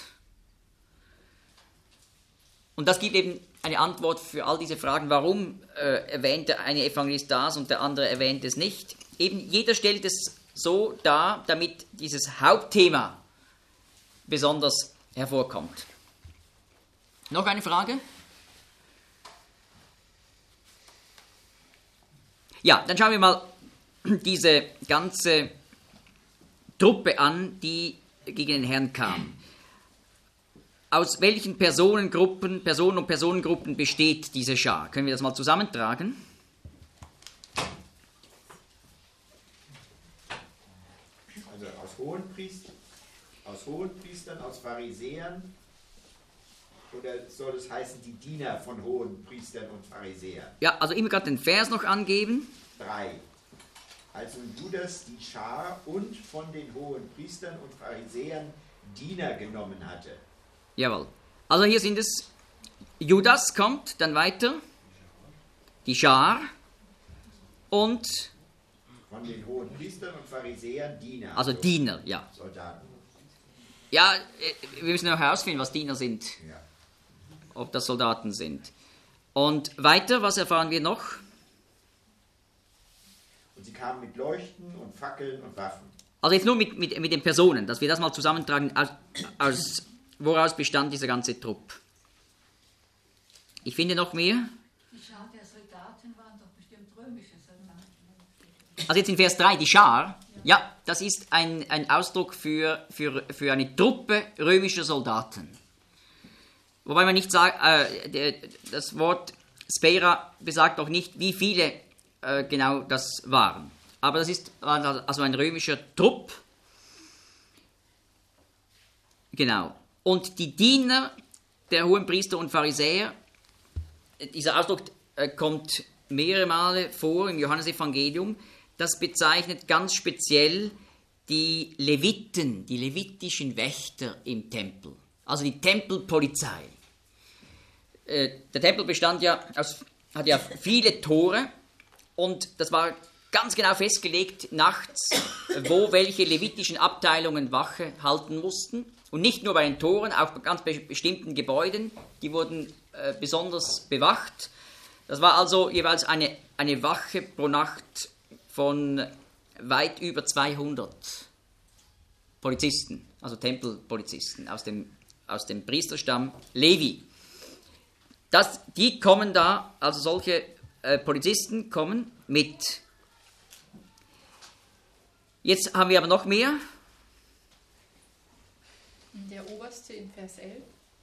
Und das gibt eben eine Antwort für all diese Fragen, warum äh, erwähnt der eine Evangelist das und der andere erwähnt es nicht. Eben jeder stellt es so dar, damit dieses Hauptthema besonders hervorkommt. Noch eine Frage? Ja, dann schauen wir mal diese ganze Truppe an, die gegen den Herrn kam. Aus welchen Personengruppen, Personen und Personengruppen besteht diese Schar? Können wir das mal zusammentragen? Also aus Hohenpriestern, aus Hohenpriestern, aus Pharisäern, oder soll es heißen, die Diener von Hohenpriestern und Pharisäern? Ja, also immer gerade den Vers noch angeben. Drei. Also Judas die Schar und von den Hohenpriestern und Pharisäern Diener genommen hatte. Jawohl. Also hier sind es, Judas kommt, dann weiter, die Schar und... Von den Hohenpriestern und Pharisäern Diener. Also Diener, ja. Soldaten. Ja, wir müssen noch herausfinden, was Diener sind. Ja. Ob das Soldaten sind. Und weiter, was erfahren wir noch? Und sie kamen mit Leuchten und Fackeln und Waffen. Also jetzt nur mit, mit, mit den Personen, dass wir das mal zusammentragen, aus, aus, woraus bestand dieser ganze Trupp. Ich finde noch mehr. Die Schar der Soldaten waren doch bestimmt römische Soldaten. Also jetzt in Vers drei, die Schar, ja, das ist ein, ein Ausdruck für, für, für eine Truppe römischer Soldaten. Wobei man nicht sagt, äh, der, das Wort Spera besagt auch nicht, wie viele äh, genau das waren. Aber das ist also ein römischer Trupp. Genau. Und die Diener der Hohenpriester und Pharisäer, dieser Ausdruck äh, kommt mehrere Male vor im Johannesevangelium, das bezeichnet ganz speziell die Leviten, die levitischen Wächter im Tempel, also die Tempelpolizei. Äh, der Tempel bestand ja aus, hat ja viele Tore und das war ganz genau festgelegt nachts, wo welche levitischen Abteilungen Wache halten mussten. Und nicht nur bei den Toren, auch bei ganz bestimmten Gebäuden, die wurden äh, besonders bewacht. Das war also jeweils eine, eine Wache pro Nacht von weit über zweihundert Polizisten, also Tempelpolizisten aus dem, aus dem Priesterstamm Levi. Das, die kommen da, also solche äh, Polizisten kommen mit. Jetzt haben wir aber noch mehr. Der Oberste in Vers elf.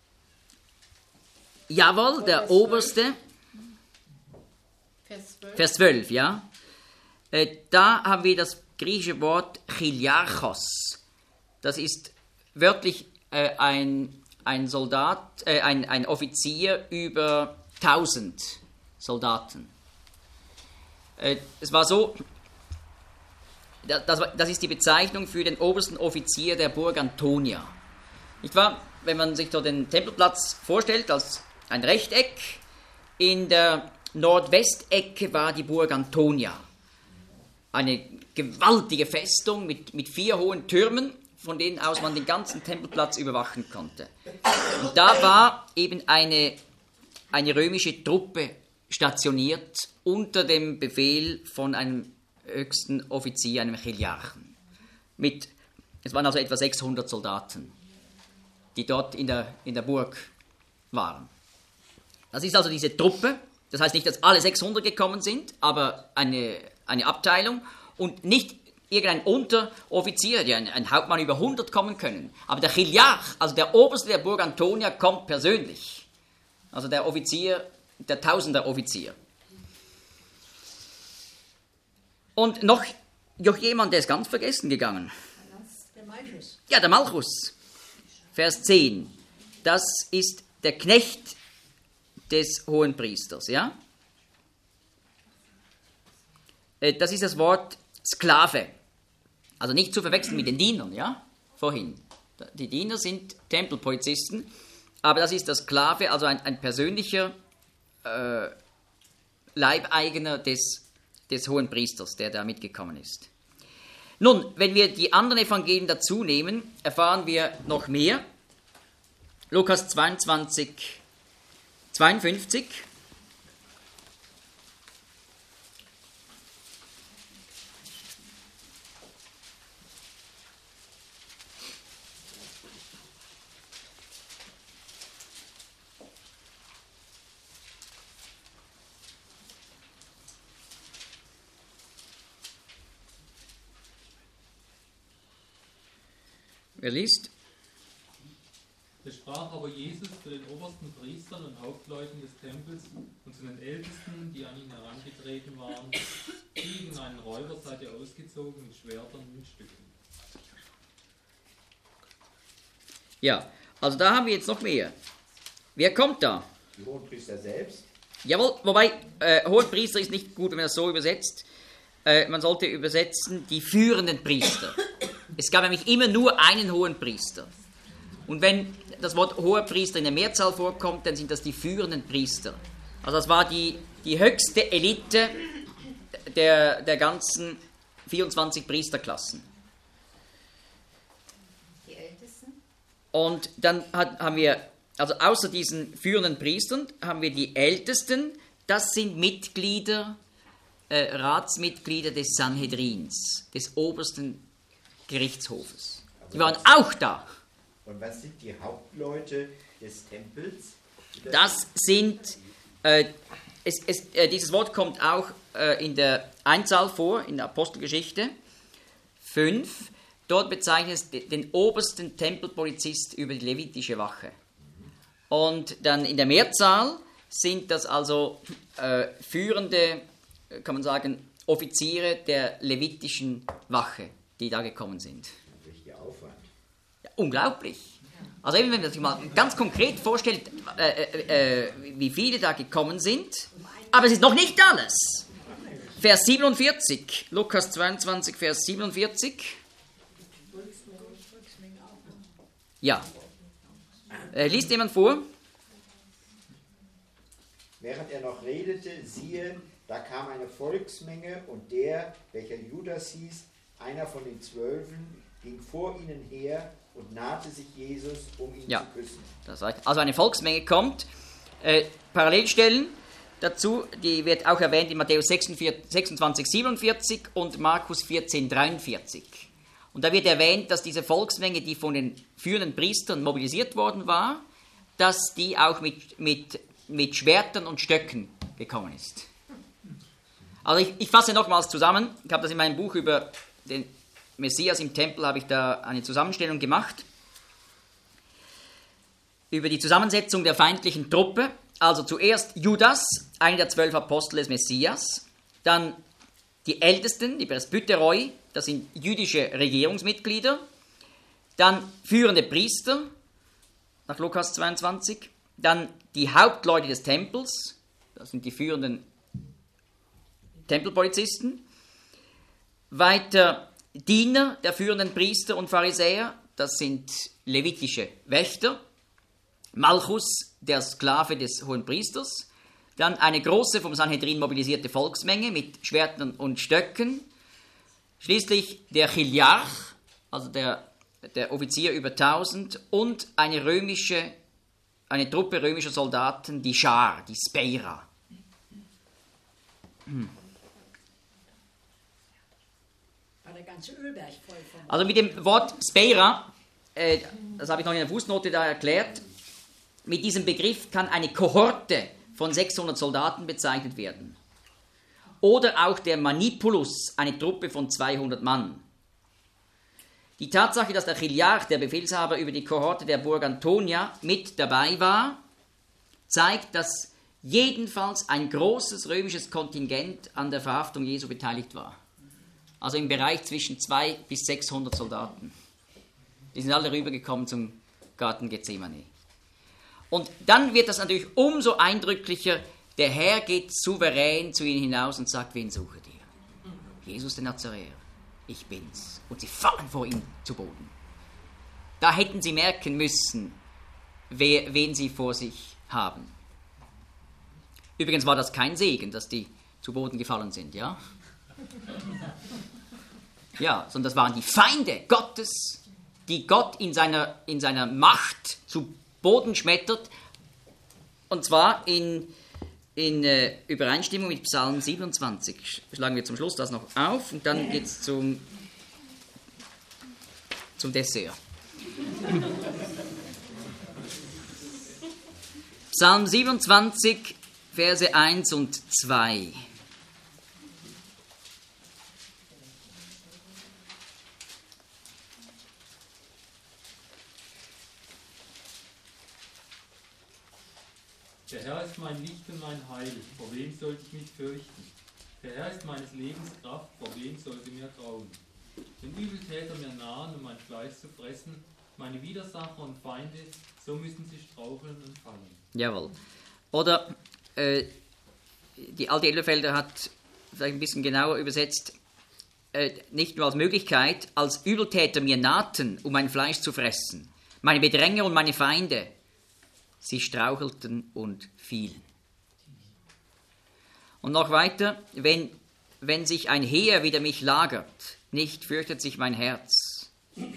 Jawohl, der Vers Oberste. Vers zwölf. Vers zwölf, ja. Äh, da haben wir das griechische Wort Chiliarchos. Das ist wörtlich äh, ein, ein Soldat, äh, ein, ein Offizier über tausend Soldaten. Äh, es war so, das, das ist die Bezeichnung für den obersten Offizier der Burg Antonia. Nicht wahr? Wenn man sich so den Tempelplatz vorstellt als ein Rechteck, in der Nordwestecke war die Burg Antonia. Eine gewaltige Festung mit, mit vier hohen Türmen, von denen aus man den ganzen Tempelplatz überwachen konnte. Und da war eben eine, eine römische Truppe stationiert unter dem Befehl von einem höchsten Offizier, einem Chiliarchen. Mit, es waren also etwa sechshundert Soldaten, die dort in der, in der Burg waren. Das ist also diese Truppe, das heißt nicht, dass alle sechshundert gekommen sind, aber eine, eine Abteilung und nicht irgendein Unteroffizier, ja, ein, ein Hauptmann über hundert kommen können. Aber der Chiliarch, also der Oberste der Burg Antonia, kommt persönlich. Also der Offizier, der Tausender-Offizier. Und noch, noch jemand, der ist ganz vergessen gegangen. Der Malchus. Ja, der Malchus. Vers zehn, das ist der Knecht des Hohenpriesters, ja? Das ist das Wort Sklave, also nicht zu verwechseln mit den Dienern, ja? Vorhin. Die Diener sind Tempelpolizisten, aber das ist der Sklave, also ein, ein persönlicher äh, Leibeigener des, des Hohenpriesters, der da mitgekommen ist. Nun, wenn wir die anderen Evangelien dazu nehmen, erfahren wir noch mehr. Lukas zweiundzwanzig, zweiundfünfzig. Wer liest? Es sprach aber Jesus zu den obersten Priestern und Hauptleuten des Tempels und zu den Ältesten, die an ihn herangetreten waren, die gegen einen Räuber seid ihr ausgezogen mit Schwertern und Stücken. Ja, also da haben wir jetzt noch mehr. Wer kommt da? Die Hohenpriester selbst. Jawohl, wobei äh, Hohenpriester ist nicht gut, wenn man das so übersetzt. Äh, man sollte übersetzen die führenden Priester. Es gab nämlich immer nur einen Hohenpriester. Und wenn das Wort Hohenpriester in der Mehrzahl vorkommt, dann sind das die führenden Priester. Also das war die, die höchste Elite der, der ganzen vierundzwanzig Priesterklassen. Die Ältesten? Und dann hat, haben wir, also außer diesen führenden Priestern, haben wir die Ältesten. Das sind Mitglieder, äh, Ratsmitglieder des Sanhedrins, des obersten Gerichtshofes. Die waren auch da. Und was sind die Hauptleute des Tempels? Das sind, äh, es, es, äh, dieses Wort kommt auch äh, in der Einzahl vor, in der Apostelgeschichte fünf. Dort bezeichnet es den obersten Tempelpolizist über die levitische Wache. Und dann in der Mehrzahl sind das also äh, führende, kann man sagen, Offiziere der levitischen Wache, die da gekommen sind. Richtiger Aufwand. Ja, unglaublich. Also eben, wenn man sich mal ganz konkret vorstellt, äh, äh, äh, wie viele da gekommen sind, aber es ist noch nicht alles. Vers siebenundvierzig, Lukas zweiundzwanzig, Vers siebenundvierzig. Ja. Äh, liest jemand vor? Während er noch redete, siehe, da kam eine Volksmenge und der, welcher Judas hieß, einer von den Zwölfen, ging vor ihnen her und nahte sich Jesus, um ihn ja. zu küssen. Das heißt, also eine Volksmenge kommt. Äh, Parallelstellen dazu, die wird auch erwähnt in Matthäus sechsundzwanzig, siebenundvierzig und Markus vierzehn, dreiundvierzig. Und da wird erwähnt, dass diese Volksmenge, die von den führenden Priestern mobilisiert worden war, dass die auch mit, mit, mit Schwertern und Stöcken gekommen ist. Also ich, ich fasse nochmals zusammen, ich habe das in meinem Buch über den Messias im Tempel, habe ich da eine Zusammenstellung gemacht, über die Zusammensetzung der feindlichen Truppe. Also zuerst Judas, einer der zwölf Apostel des Messias, dann die Ältesten, die Presbyteroi, das sind jüdische Regierungsmitglieder, dann führende Priester, nach Lukas zweiundzwanzig, dann die Hauptleute des Tempels, das sind die führenden Tempelpolizisten, weiter Diener der führenden Priester und Pharisäer, das sind levitische Wächter, Malchus, der Sklave des Hohenpriesters, dann eine große vom Sanhedrin mobilisierte Volksmenge mit Schwertern und Stöcken, schließlich der Chiliarch, also der, der Offizier über tausend, und eine römische, eine Truppe römischer Soldaten, die Schar, die Speira. Hm. Also mit dem Wort Speira, äh, das habe ich noch in der Fußnote da erklärt, mit diesem Begriff kann eine Kohorte von sechshundert Soldaten bezeichnet werden. Oder auch der Manipulus, eine Truppe von zweihundert Mann. Die Tatsache, dass der Chiliarch, der Befehlshaber über die Kohorte der Burg Antonia, mit dabei war, zeigt, dass jedenfalls ein großes römisches Kontingent an der Verhaftung Jesu beteiligt war. Also im Bereich zwischen zweihundert bis sechshundert Soldaten. Die sind alle rübergekommen zum Garten Gethsemane. Und dann wird das natürlich umso eindrücklicher. Der Herr geht souverän zu ihnen hinaus und sagt, wen sucht ihr? Jesus den Nazaräer. Ich bin's. Und sie fallen vor ihm zu Boden. Da hätten sie merken müssen, wer, wen sie vor sich haben. Übrigens war das kein Segen, dass die zu Boden gefallen sind, ja? Ja, sondern das waren die Feinde Gottes, die Gott in seiner, in seiner Macht zu Boden schmettert, und zwar in, in äh, Übereinstimmung mit Psalm siebenundzwanzig. Schlagen wir zum Schluss das noch auf und dann geht es zum, zum Dessert. Psalm siebenundzwanzig, Verse eins und zwei. Der Herr ist mein Licht und mein Heil, vor wem sollte ich mich fürchten? Der Herr ist meines Lebens Kraft, vor wem sollte mir grauen? Wenn Übeltäter mir nahen, um mein Fleisch zu fressen, meine Widersacher und Feinde, so müssen sie straucheln und fallen. Jawohl. Oder äh, die alte Elberfelder hat vielleicht ein bisschen genauer übersetzt, äh, nicht nur als Möglichkeit, als Übeltäter mir nahten, um mein Fleisch zu fressen, meine Bedränger und meine Feinde, sie strauchelten und fielen. Und noch weiter, wenn, wenn sich ein Heer wider mich lagert, nicht fürchtet sich mein Herz.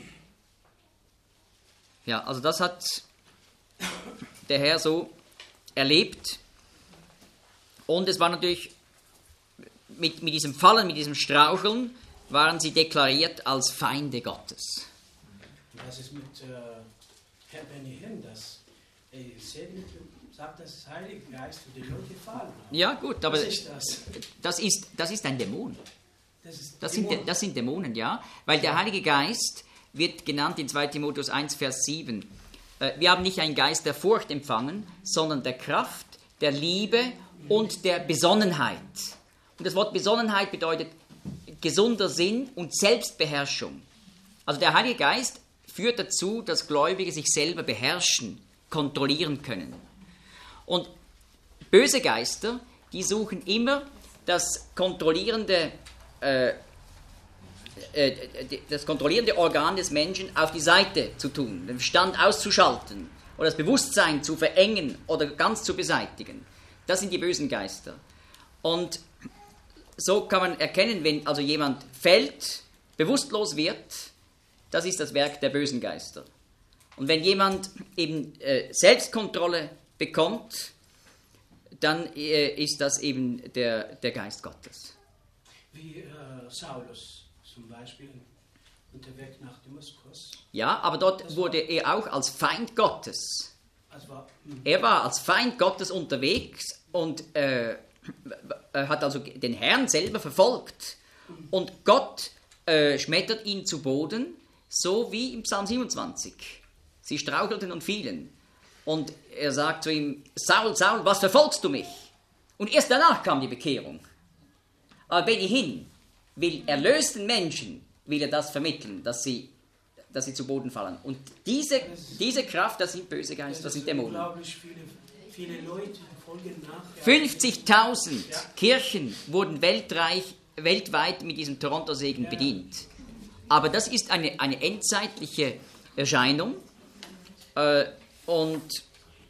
Ja, also das hat der Herr so erlebt. Und es war natürlich, mit, mit diesem Fallen, mit diesem Straucheln, waren sie deklariert als Feinde Gottes. Was ist mit äh, Herr Benny Hinn, das sagt, dass der Heilige Geist für die Leute gefallen hat. Ja, gut, aber Was ist das? Das, ist, das ist ein Dämon. Das, ist Das, Dämon. sind, das sind Dämonen, ja. Weil der Heilige Geist wird genannt in zweiter Timotheus eins, Vers sieben. Äh, Wir haben nicht einen Geist der Furcht empfangen, sondern der Kraft, der Liebe und der Besonnenheit. Und das Wort Besonnenheit bedeutet gesunder Sinn und Selbstbeherrschung. Also der Heilige Geist führt dazu, dass Gläubige sich selber beherrschen, kontrollieren können. Und böse Geister, die suchen immer das kontrollierende, äh, äh, das kontrollierende Organ des Menschen auf die Seite zu tun, den Verstand auszuschalten oder das Bewusstsein zu verengen oder ganz zu beseitigen. Das sind die bösen Geister. Und so kann man erkennen, wenn also jemand fällt, bewusstlos wird, das ist das Werk der bösen Geister. Und wenn jemand eben äh, Selbstkontrolle bekommt, dann äh, ist das eben der, der Geist Gottes. Wie äh, Saulus zum Beispiel unterwegs nach Damaskus. Ja, aber dort wurde er auch als Feind Gottes. Also war, er war als Feind Gottes unterwegs und äh, hat also den Herrn selber verfolgt. Und Gott äh, schmettert ihn zu Boden, so wie im Psalm siebenundzwanzig. Sie strauchelten und fielen. Und er sagt zu ihm, Saul, Saul, was verfolgst du mich? Und erst danach kam die Bekehrung. Aber hin will erlösten Menschen, will er das vermitteln, dass sie, dass sie zu Boden fallen. Und diese, diese Kraft, das sind böse Geister, das sind Dämonen. Unglaublich viele, viele Leute folgen nach. fünfzigtausend ja. Kirchen wurden weltreich, weltweit mit diesem Toronto-Segen ja. bedient. Aber das ist eine, eine endzeitliche Erscheinung. Äh, und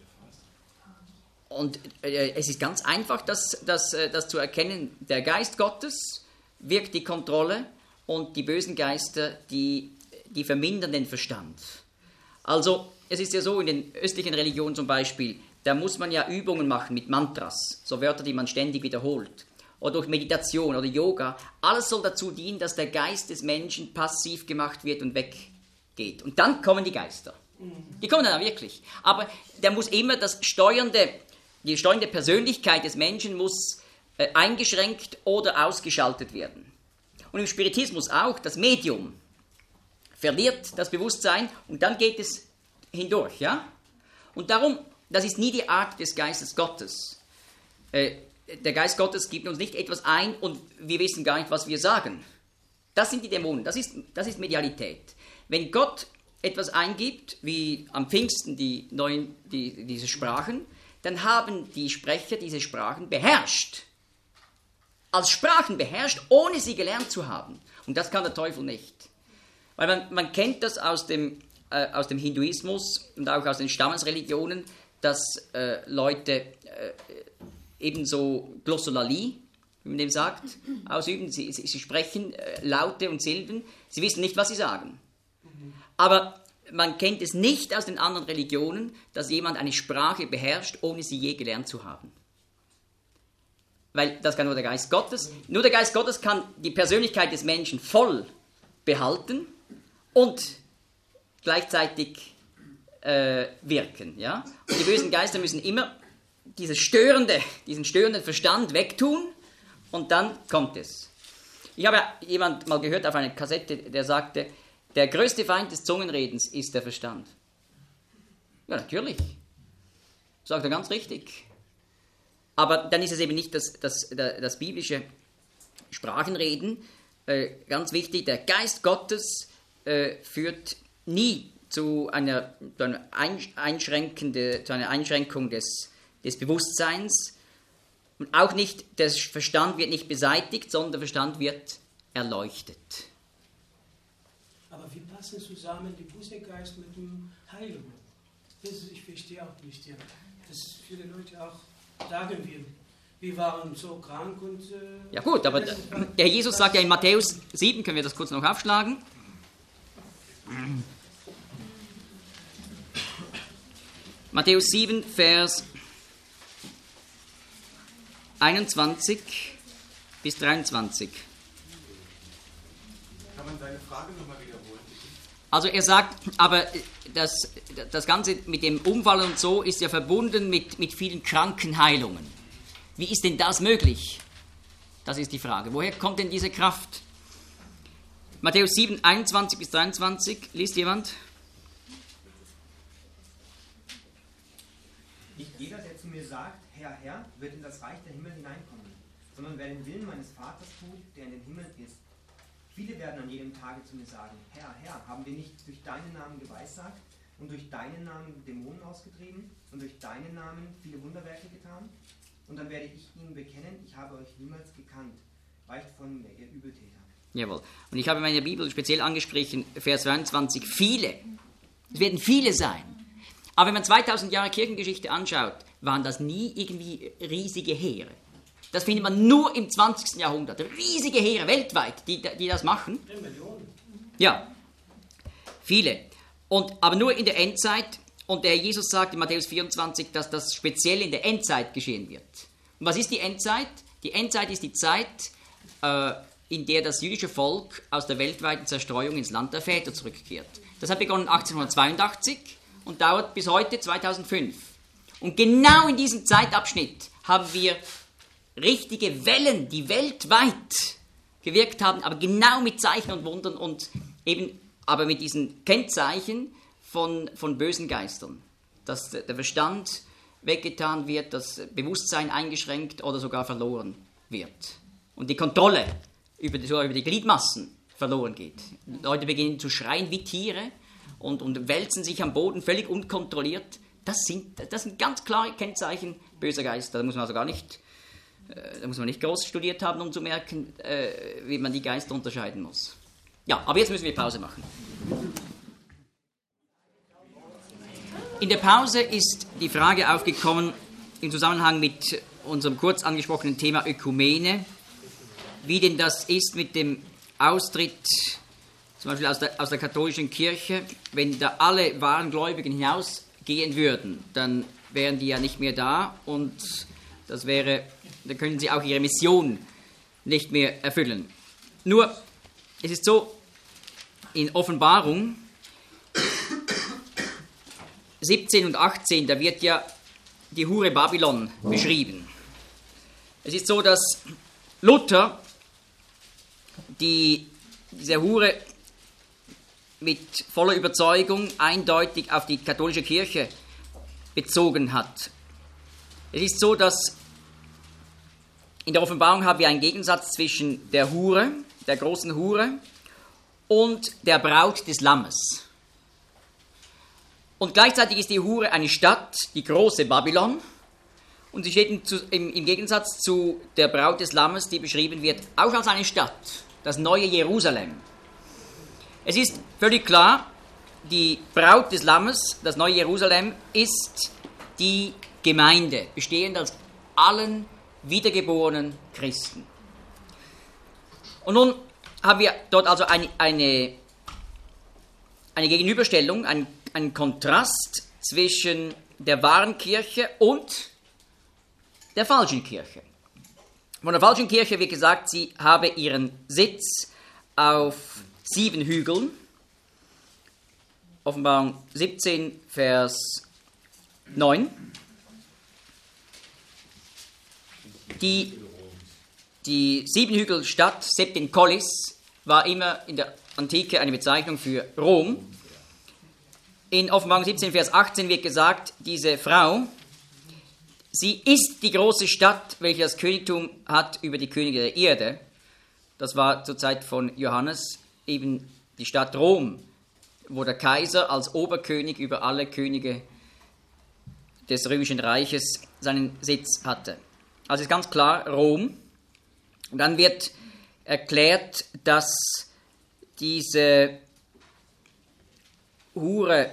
und äh, es ist ganz einfach, das, das, das zu erkennen. Der Geist Gottes wirkt die Kontrolle und die bösen Geister, die, die vermindern den Verstand. Also es ist ja so, in den östlichen Religionen zum Beispiel, da muss man ja Übungen machen mit Mantras, so Wörter, die man ständig wiederholt. Oder durch Meditation oder Yoga. Alles soll dazu dienen, dass der Geist des Menschen passiv gemacht wird und weggeht. Und dann kommen die Geister. Die kommen dann auch wirklich. Aber da muss immer das steuernde, die steuernde Persönlichkeit des Menschen muss äh, eingeschränkt oder ausgeschaltet werden. Und im Spiritismus auch, das Medium verliert das Bewusstsein und dann geht es hindurch. Ja? Und darum, das ist nie die Art des Geistes Gottes. Äh, Der Geist Gottes gibt uns nicht etwas ein und wir wissen gar nicht, was wir sagen. Das sind die Dämonen, das ist, das ist Medialität. Wenn Gott etwas eingibt, wie am Pfingsten die neuen, die, diese Sprachen, dann haben die Sprecher diese Sprachen beherrscht. Als Sprachen beherrscht, ohne sie gelernt zu haben. Und das kann der Teufel nicht. Weil man, man kennt das aus dem, äh, aus dem Hinduismus und auch aus den Stammesreligionen, dass äh, Leute äh, ebenso Glossolalie, wie man dem sagt, ausüben. Sie, sie, sie sprechen äh, Laute und Silben. Sie wissen nicht, was sie sagen. Aber man kennt es nicht aus den anderen Religionen, dass jemand eine Sprache beherrscht, ohne sie je gelernt zu haben. Weil das kann nur der Geist Gottes. Nur der Geist Gottes kann die Persönlichkeit des Menschen voll behalten und gleichzeitig äh, wirken. Ja? Und die bösen Geister müssen immer dieses störende, diesen störenden Verstand wegtun und dann kommt es. Ich habe jemand mal gehört auf einer Kassette, der sagte, der größte Feind des Zungenredens ist der Verstand. Ja, natürlich. Sagt er ganz richtig. Aber dann ist es eben nicht das, das, das, das biblische Sprachenreden. Äh, ganz wichtig, der Geist Gottes äh, führt nie zu einer, zu einer, einschränkende, zu einer Einschränkung des des Bewusstseins und auch nicht, der Verstand wird nicht beseitigt, sondern der Verstand wird erleuchtet. Aber wie passen zusammen die böse Geist mit dem Heiligen? Das ist, ich verstehe auch nicht, ja. Dass viele Leute auch sagen, wir, wir waren so krank und... Äh, ja gut, aber der Herr Jesus sagt ja in Matthäus sieben, können wir das kurz noch aufschlagen? Matthäus sieben, Vers einundzwanzig bis dreiundzwanzig. Kann man deine Frage nochmal wiederholen? Also er sagt, aber das, das Ganze mit dem Umfallen und so ist ja verbunden mit, mit vielen Krankenheilungen. Wie ist denn das möglich? Das ist die Frage. Woher kommt denn diese Kraft? Matthäus sieben, einundzwanzig bis dreiundzwanzig. Liest jemand? Nicht jeder, der zu mir sagt, Herr, Herr, Herr, wird in das Reich der Himmel hineinkommen, sondern wer den Willen meines Vaters tut, der in den Himmeln ist. Viele werden an jedem Tage zu mir sagen, Herr, Herr, haben wir nicht durch deinen Namen geweissagt und durch deinen Namen Dämonen ausgetrieben und durch deinen Namen viele Wunderwerke getan? Und dann werde ich ihnen bekennen, ich habe euch niemals gekannt. Weicht von mir, ihr Übeltäter. Jawohl. Und ich habe in meiner Bibel speziell angesprochen, Vers zweiundzwanzig, viele. Es werden viele sein. Aber wenn man zweitausend Jahre Kirchengeschichte anschaut, waren das nie irgendwie riesige Heere. Das findet man nur im zwanzigsten Jahrhundert. Riesige Heere weltweit, die, die das machen. Ja, viele. Und, aber nur in der Endzeit. Und der Herr Jesus sagt in Matthäus vierundzwanzig, dass das speziell in der Endzeit geschehen wird. Und was ist die Endzeit? Die Endzeit ist die Zeit, äh, in der das jüdische Volk aus der weltweiten Zerstreuung ins Land der Väter zurückkehrt. Das hat begonnen achtzehnhundertzweiundachtzig und dauert bis heute zweitausendfünf. Und genau in diesem Zeitabschnitt haben wir richtige Wellen, die weltweit gewirkt haben, aber genau mit Zeichen und Wundern und eben aber mit diesen Kennzeichen von, von bösen Geistern. Dass der Verstand weggetan wird, das Bewusstsein eingeschränkt oder sogar verloren wird. Und die Kontrolle über die, sogar über die Gliedmassen verloren geht. Leute beginnen zu schreien wie Tiere und, und wälzen sich am Boden völlig unkontrolliert. Das sind, das sind ganz klare Kennzeichen böser Geister. Da muss man also gar nicht, äh, da muss man nicht groß studiert haben, um zu merken, äh, wie man die Geister unterscheiden muss. Ja, aber jetzt müssen wir Pause machen. In der Pause ist die Frage aufgekommen im Zusammenhang mit unserem kurz angesprochenen Thema Ökumene, wie denn das ist mit dem Austritt zum Beispiel aus der, aus der katholischen Kirche. Wenn da alle wahren Gläubigen hinausgehen würden, dann wären die ja nicht mehr da und das wäre, dann können sie auch ihre Mission nicht mehr erfüllen. Nur, es ist so, in Offenbarung siebzehn und achtzehn, da wird ja die Hure Babylon beschrieben. Es ist so, dass Luther die, diese Hure mit voller Überzeugung eindeutig auf die katholische Kirche bezogen hat. Es ist so, dass in der Offenbarung haben wir einen Gegensatz zwischen der Hure, der großen Hure, und der Braut des Lammes. Und gleichzeitig ist die Hure eine Stadt, die große Babylon, und sie steht im, im Gegensatz zu der Braut des Lammes, die beschrieben wird, auch als eine Stadt, das neue Jerusalem. Es ist völlig klar, die Braut des Lammes, das neue Jerusalem, ist die Gemeinde, bestehend aus allen wiedergeborenen Christen. Und nun haben wir dort also eine, eine, eine Gegenüberstellung, einen, einen Kontrast zwischen der wahren Kirche und der falschen Kirche. Von der falschen Kirche wird gesagt, sie habe ihren Sitz auf sieben Hügeln. Offenbarung siebzehn, Vers neun. Die, die Siebenhügelstadt Septenkollis war immer in der Antike eine Bezeichnung für Rom. In Offenbarung siebzehn, Vers achtzehn wird gesagt, diese Frau, sie ist die große Stadt, welche das Königtum hat über die Könige der Erde. Das war zur Zeit von Johannes eben die Stadt Rom, wo der Kaiser als Oberkönig über alle Könige des Römischen Reiches seinen Sitz hatte. Also ist ganz klar Rom. Und dann wird erklärt, dass diese Hure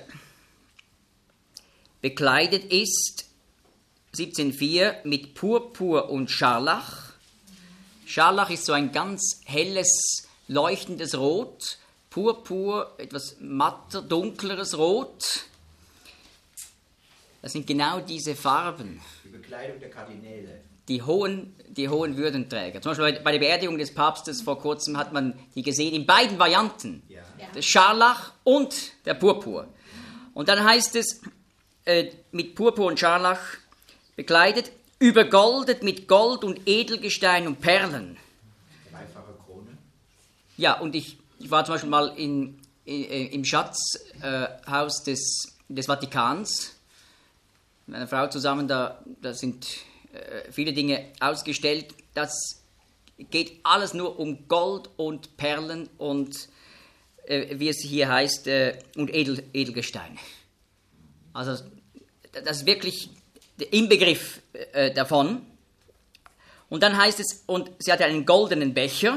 bekleidet ist, siebzehn vier, mit Purpur und Scharlach. Scharlach ist so ein ganz helles, leuchtendes Rot. Purpur, etwas matter, dunkleres Rot. Das sind genau diese Farben. Die Bekleidung der Kardinäle. Die hohen, die hohen Würdenträger. Zum Beispiel bei der Beerdigung des Papstes vor kurzem hat man die gesehen in beiden Varianten. Ja. Der Scharlach und der Purpur. Und dann heißt es, äh, mit Purpur und Scharlach bekleidet, übergoldet mit Gold und Edelgestein und Perlen. Dreifache Krone. Ja, und ich, ich war zum Beispiel mal in, in, im Schatzhaus äh, des, des Vatikans mit einer Frau zusammen, da, da sind äh, viele Dinge ausgestellt. Das geht alles nur um Gold und Perlen und, äh, wie es hier heißt, äh, und Edel, Edelgesteine. Also das ist wirklich der Inbegriff äh, davon. Und dann heißt es, und sie hatte einen goldenen Becher.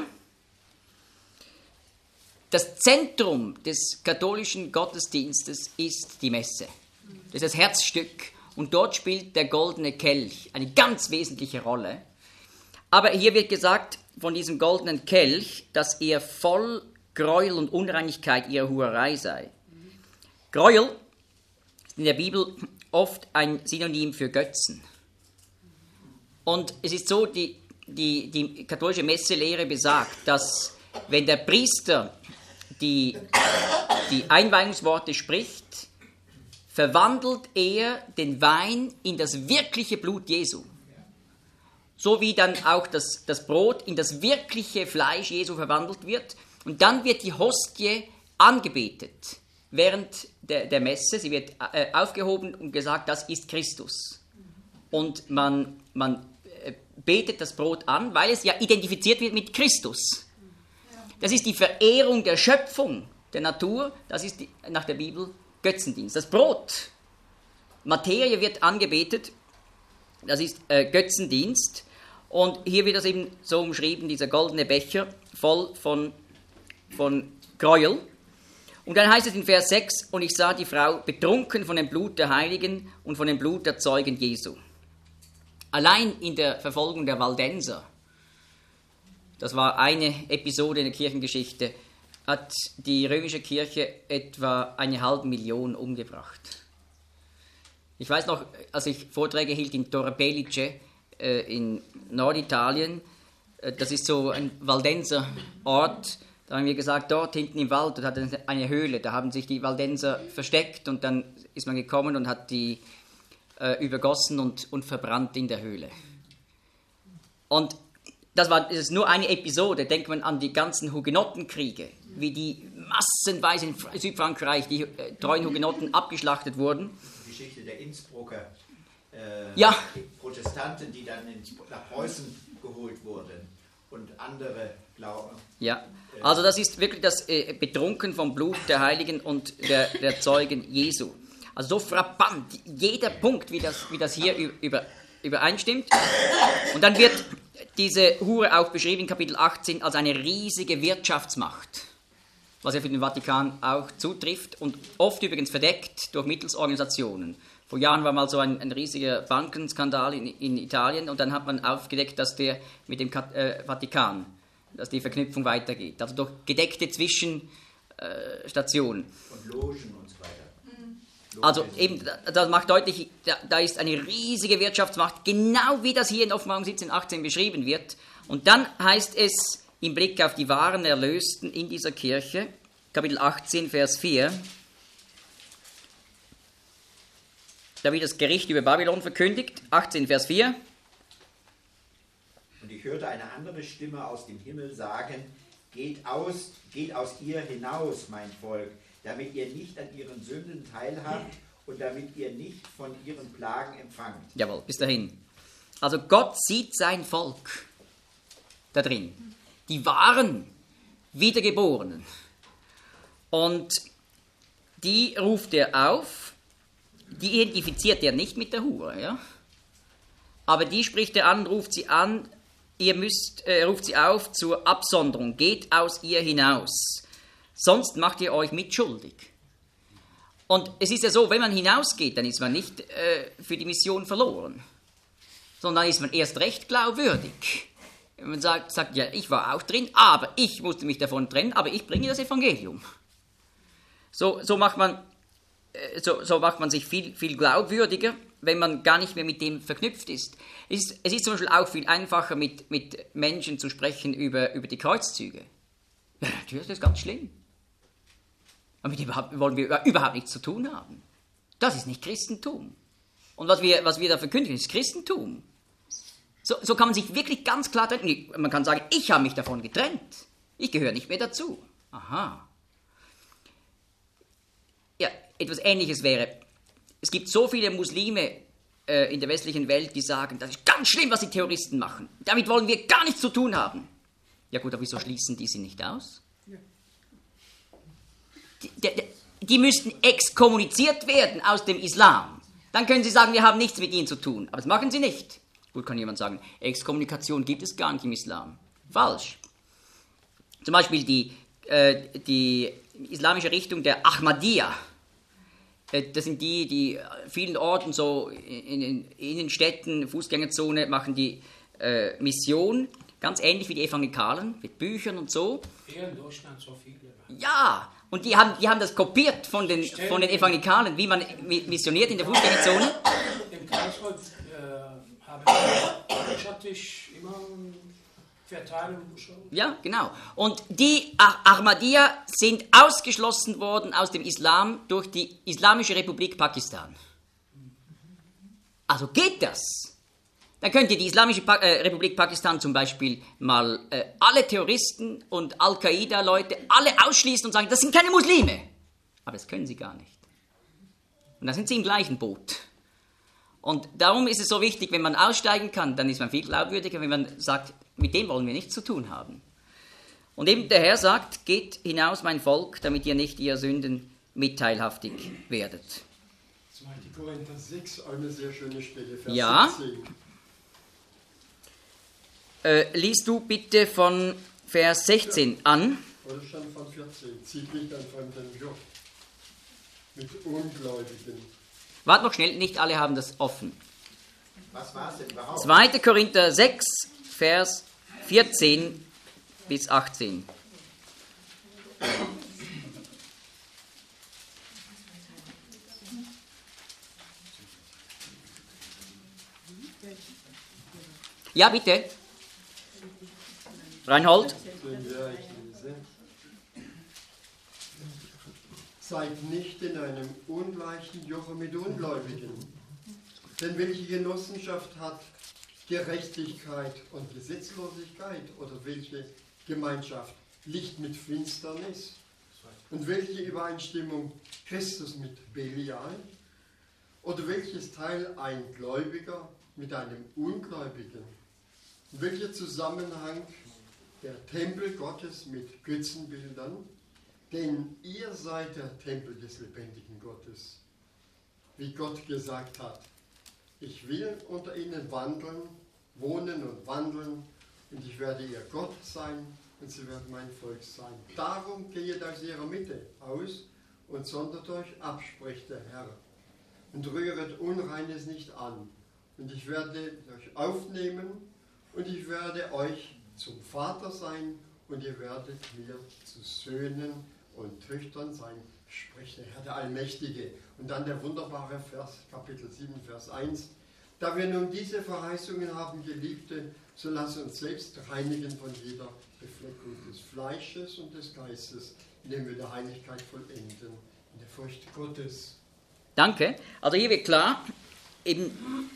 Das Zentrum des katholischen Gottesdienstes ist die Messe. Das ist das Herzstück und dort spielt der goldene Kelch eine ganz wesentliche Rolle. Aber hier wird gesagt von diesem goldenen Kelch, dass er voll Gräuel und Unreinigkeit ihrer Hurerei sei. Gräuel ist in der Bibel oft ein Synonym für Götzen. Und es ist so, die, die, die katholische Messelehre besagt, dass wenn der Priester die, die Einweihungsworte spricht, verwandelt er den Wein in das wirkliche Blut Jesu. So wie dann auch das, das Brot in das wirkliche Fleisch Jesu verwandelt wird. Und dann wird die Hostie angebetet während der, der Messe. Sie wird äh, aufgehoben und gesagt, das ist Christus. Und man, man äh, betet das Brot an, weil es ja identifiziert wird mit Christus. Das ist die Verehrung der Schöpfung, der Natur. Das ist die, nach der Bibel Götzendienst. Das Brot, Materie wird angebetet. Das ist äh, Götzendienst. Und hier wird das eben so umschrieben, dieser goldene Becher, voll von, von Gräuel. Und dann heißt es in Vers sechs, und ich sah die Frau betrunken von dem Blut der Heiligen und von dem Blut der Zeugen Jesu. Allein in der Verfolgung der Waldenser, das war eine Episode in der Kirchengeschichte, hat die römische Kirche etwa eine halbe Million umgebracht. Ich weiß noch, als ich Vorträge hielt in Torre Pellice äh, in Norditalien, äh, das ist so ein Waldenser Ort, da haben wir gesagt, dort hinten im Wald, da hat eine Höhle, da haben sich die Waldenser versteckt und dann ist man gekommen und hat die äh, übergossen und, und verbrannt in der Höhle. Und das war das ist nur eine Episode, denkt man an die ganzen Hugenottenkriege, wie die massenweise in Südfrankreich, die äh, treuen Hugenotten abgeschlachtet wurden. Die Geschichte der Innsbrucker äh, ja. Protestanten, die dann in, nach Preußen geholt wurden und andere glauben. Ja, also das ist wirklich das äh, Betrunken vom Blut der Heiligen und der, der Zeugen Jesu. Also so frappant, jeder Punkt, wie das, wie das hier über, übereinstimmt. Und dann wird diese Hure auch beschrieben in Kapitel achtzehn als eine riesige Wirtschaftsmacht, was ja für den Vatikan auch zutrifft und oft übrigens verdeckt durch Mittelsorganisationen. Vor Jahren war mal so ein, ein riesiger Bankenskandal in, in Italien und dann hat man aufgedeckt, dass der mit dem äh, Vatikan, dass die Verknüpfung weitergeht. Also durch gedeckte Zwischenstationen. Äh, und Logen und so weiter. Also eben, das macht deutlich, da, da ist eine riesige Wirtschaftsmacht, genau wie das hier in Offenbarung siebzehn, achtzehn beschrieben wird. Und dann heißt es im Blick auf die wahren Erlösten in dieser Kirche, Kapitel achtzehn, Vers vier, da wird das Gericht über Babylon verkündigt, achtzehn, Vers vier. Und ich hörte eine andere Stimme aus dem Himmel sagen, geht aus, geht aus ihr hinaus, mein Volk, damit ihr nicht an ihren Sünden teilhabt und damit ihr nicht von ihren Plagen empfangt. Jawohl, bis dahin. Also Gott sieht sein Volk da drin. Die wahren Wiedergeborenen. Und die ruft er auf, die identifiziert er nicht mit der Hure, ja? Aber die spricht er an, ruft sie an, ihr müsst, äh, ruft sie auf zur Absonderung, geht aus ihr hinaus. Sonst macht ihr euch mitschuldig. Und es ist ja so, wenn man hinausgeht, dann ist man nicht äh, für die Mission verloren, sondern dann ist man erst recht glaubwürdig. Wenn man sagt, sagt, ja, ich war auch drin, aber ich musste mich davon trennen, aber ich bringe das Evangelium. So, so, macht, man, äh, so, so macht man sich viel, viel glaubwürdiger, wenn man gar nicht mehr mit dem verknüpft ist. Es ist, es ist zum Beispiel auch viel einfacher, mit, mit Menschen zu sprechen über, über die Kreuzzüge. Ja, natürlich, das ist ganz schlimm. Aber mit dem wollen wir überhaupt nichts zu tun haben. Das ist nicht Christentum. Und was wir, was wir da verkündigen, ist Christentum. So, so kann man sich wirklich ganz klar trennen. Man kann sagen, ich habe mich davon getrennt. Ich gehöre nicht mehr dazu. Aha. Ja, etwas Ähnliches wäre, es gibt so viele Muslime äh, in der westlichen Welt, die sagen, das ist ganz schlimm, was die Terroristen machen. Damit wollen wir gar nichts zu tun haben. Ja gut, aber wieso schließen die sie nicht aus? Ja. Die, die, die müssten exkommuniziert werden aus dem Islam. Dann können sie sagen, wir haben nichts mit ihnen zu tun. Aber das machen sie nicht. Gut, kann jemand sagen, Exkommunikation gibt es gar nicht im Islam. Falsch. Zum Beispiel die, äh, die islamische Richtung der Ahmadiyya. Äh, das sind die, die vielen Orten, so in den Innenstädten, Fußgängerzone, machen die äh, Mission. Ganz ähnlich wie die Evangelikalen, mit Büchern und so. Eher in Deutschland so viele. Ja, und die haben, die haben das kopiert von den, von den Evangelikalen, wie man missioniert in der Fußgängerzone. Im Kreiswald äh, habe ich, hatte ich immer Verteilung schon. Ja, genau. Und die ah- Ahmadiyya sind ausgeschlossen worden aus dem Islam durch die Islamische Republik Pakistan. Also geht das? Dann könnt ihr die Islamische pa- äh, Republik Pakistan zum Beispiel mal äh, alle Terroristen und Al-Qaida-Leute alle ausschließen und sagen, das sind keine Muslime. Aber das können sie gar nicht. Und dann sind sie im gleichen Boot. Und darum ist es so wichtig, wenn man aussteigen kann, dann ist man viel glaubwürdiger, wenn man sagt, mit dem wollen wir nichts zu tun haben. Und eben der Herr sagt, geht hinaus, mein Volk, damit ihr nicht ihrer Sünden mitteilhaftig werdet. zweiter Korinther sechs, eine sehr schöne Stelle, Vers Ja. siebzehn. Äh, liest du bitte von Vers sechzehn an. Oder schon von vierzehn. Zieht nicht an fremden Joch mit Ungläubigen. Warte noch schnell, nicht alle haben das offen. Was war es denn überhaupt? zweiter Korinther sechs, Vers vierzehn bis achtzehn. Ja, bitte. Reinhold. Ja, ich lese. Seid nicht in einem ungleichen Joche mit Ungläubigen. Denn welche Genossenschaft hat Gerechtigkeit und Gesetzlosigkeit? Oder welche Gemeinschaft Licht mit Finsternis? Und welche Übereinstimmung Christus mit Belial? Oder welches Teil ein Gläubiger mit einem Ungläubigen? Und welcher Zusammenhang der Tempel Gottes mit Götzenbildern? Denn ihr seid der Tempel des lebendigen Gottes. Wie Gott gesagt hat, ich will unter ihnen wandeln, wohnen und wandeln, und ich werde ihr Gott sein, und sie werden mein Volk sein. Darum geht aus ihrer Mitte aus und sondert euch ab, spricht der Herr, und rühret Unreines nicht an. Und ich werde euch aufnehmen, und ich werde euch zum Vater sein, und ihr werdet mir zu Söhnen und Töchtern sein, spricht der Herr, der Allmächtige. Und dann der wunderbare Vers, Kapitel sieben, Vers eins. Da wir nun diese Verheißungen haben, Geliebte, so lasst uns selbst reinigen von jeder Befleckung des Fleisches und des Geistes, indem wir der Heiligkeit vollenden, in der Furcht Gottes. Danke. Also hier wird klar, eben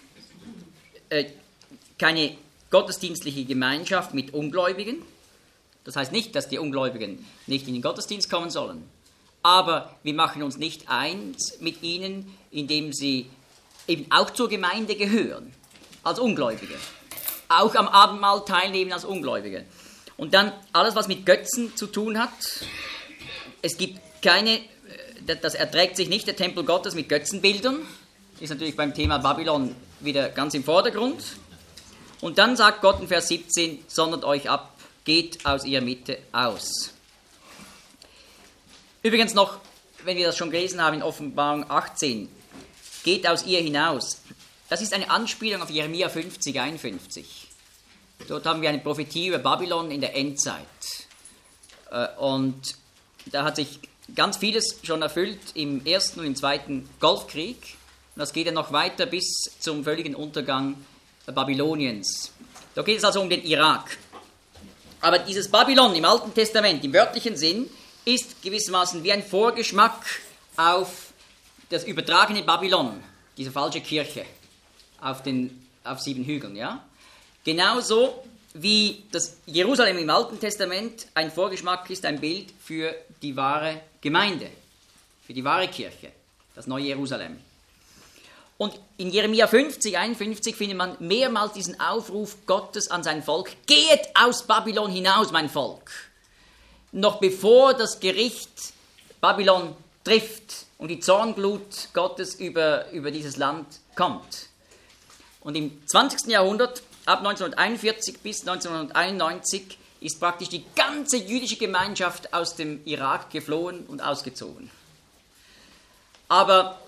äh, keine gottesdienstliche Gemeinschaft mit Ungläubigen. Das heißt nicht, dass die Ungläubigen nicht in den Gottesdienst kommen sollen. Aber wir machen uns nicht eins mit ihnen, indem sie eben auch zur Gemeinde gehören, als Ungläubige. Auch am Abendmahl teilnehmen als Ungläubige. Und dann alles, was mit Götzen zu tun hat. Es gibt keine, das erträgt sich nicht, der Tempel Gottes mit Götzenbildern. Ist natürlich beim Thema Babylon wieder ganz im Vordergrund. Und dann sagt Gott in Vers siebzehn, sondert euch ab, geht aus ihrer Mitte aus. Übrigens noch, wenn wir das schon gelesen haben in Offenbarung achtzehn, geht aus ihr hinaus. Das ist eine Anspielung auf Jeremia fünfzig, einundfünfzig. Dort haben wir eine Prophetie über Babylon in der Endzeit. Und da hat sich ganz vieles schon erfüllt im ersten und im zweiten Golfkrieg. Und das geht ja noch weiter bis zum völligen Untergang Babyloniens. Da geht es also um den Irak. Aber dieses Babylon im Alten Testament, im wörtlichen Sinn, ist gewissermaßen wie ein Vorgeschmack auf das übertragene Babylon, diese falsche Kirche auf, den, auf sieben Hügeln. Ja? Genauso wie das Jerusalem im Alten Testament ein Vorgeschmack ist, ein Bild für die wahre Gemeinde, für die wahre Kirche, das neue Jerusalem. Und in Jeremia fünfzig, einundfünfzig findet man mehrmals diesen Aufruf Gottes an sein Volk: Geht aus Babylon hinaus, mein Volk. Noch bevor das Gericht Babylon trifft und die Zornglut Gottes über, über dieses Land kommt. Und im zwanzigsten Jahrhundert, ab neunzehnhunderteinundvierzig bis neunzehnhunderteinundneunzig, ist praktisch die ganze jüdische Gemeinschaft aus dem Irak geflohen und ausgezogen. Aber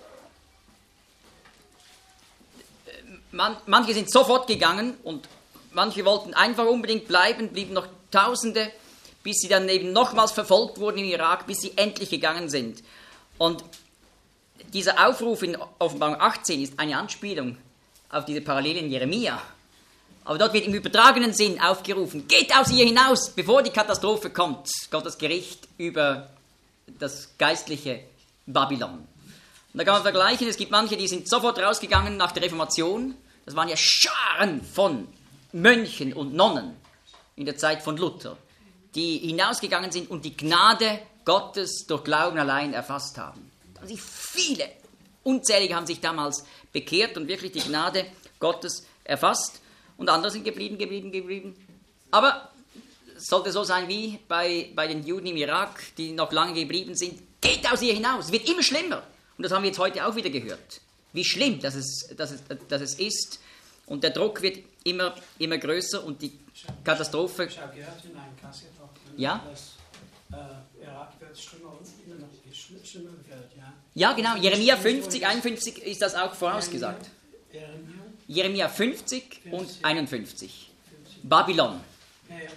man, manche sind sofort gegangen und manche wollten einfach unbedingt bleiben, blieben noch Tausende, bis sie dann eben nochmals verfolgt wurden im Irak, bis sie endlich gegangen sind. Und dieser Aufruf in Offenbarung achtzehn ist eine Anspielung auf diese Parallele in Jeremia. Aber dort wird im übertragenen Sinn aufgerufen: Geht aus ihr hinaus, bevor die Katastrophe kommt, Gottes Gericht über das geistliche Babylon. Und da kann man vergleichen, es gibt manche, die sind sofort rausgegangen nach der Reformation. Das waren ja Scharen von Mönchen und Nonnen in der Zeit von Luther, die hinausgegangen sind und die Gnade Gottes durch Glauben allein erfasst haben. Da haben sich viele, unzählige haben sich damals bekehrt und wirklich die Gnade Gottes erfasst. Und andere sind geblieben, geblieben, geblieben. Aber es sollte so sein wie bei, bei den Juden im Irak, die noch lange geblieben sind: Geht aus ihr hinaus, es wird immer schlimmer. Und das haben wir jetzt heute auch wieder gehört. Wie schlimm dass es, dass es, dass es ist. Und der Druck wird immer, immer größer und die Katastrophe... Ich habe gehört in einem Kassett auch, ja? dass äh, Irak wird schlimmer und immer noch schlimmer wird. Ja, ja genau. Jeremia fünfzig, einundfünfzig ist das auch vorausgesagt. Jeremia? Jeremia fünfzig und einundfünfzig. Babylon. Ja, ja.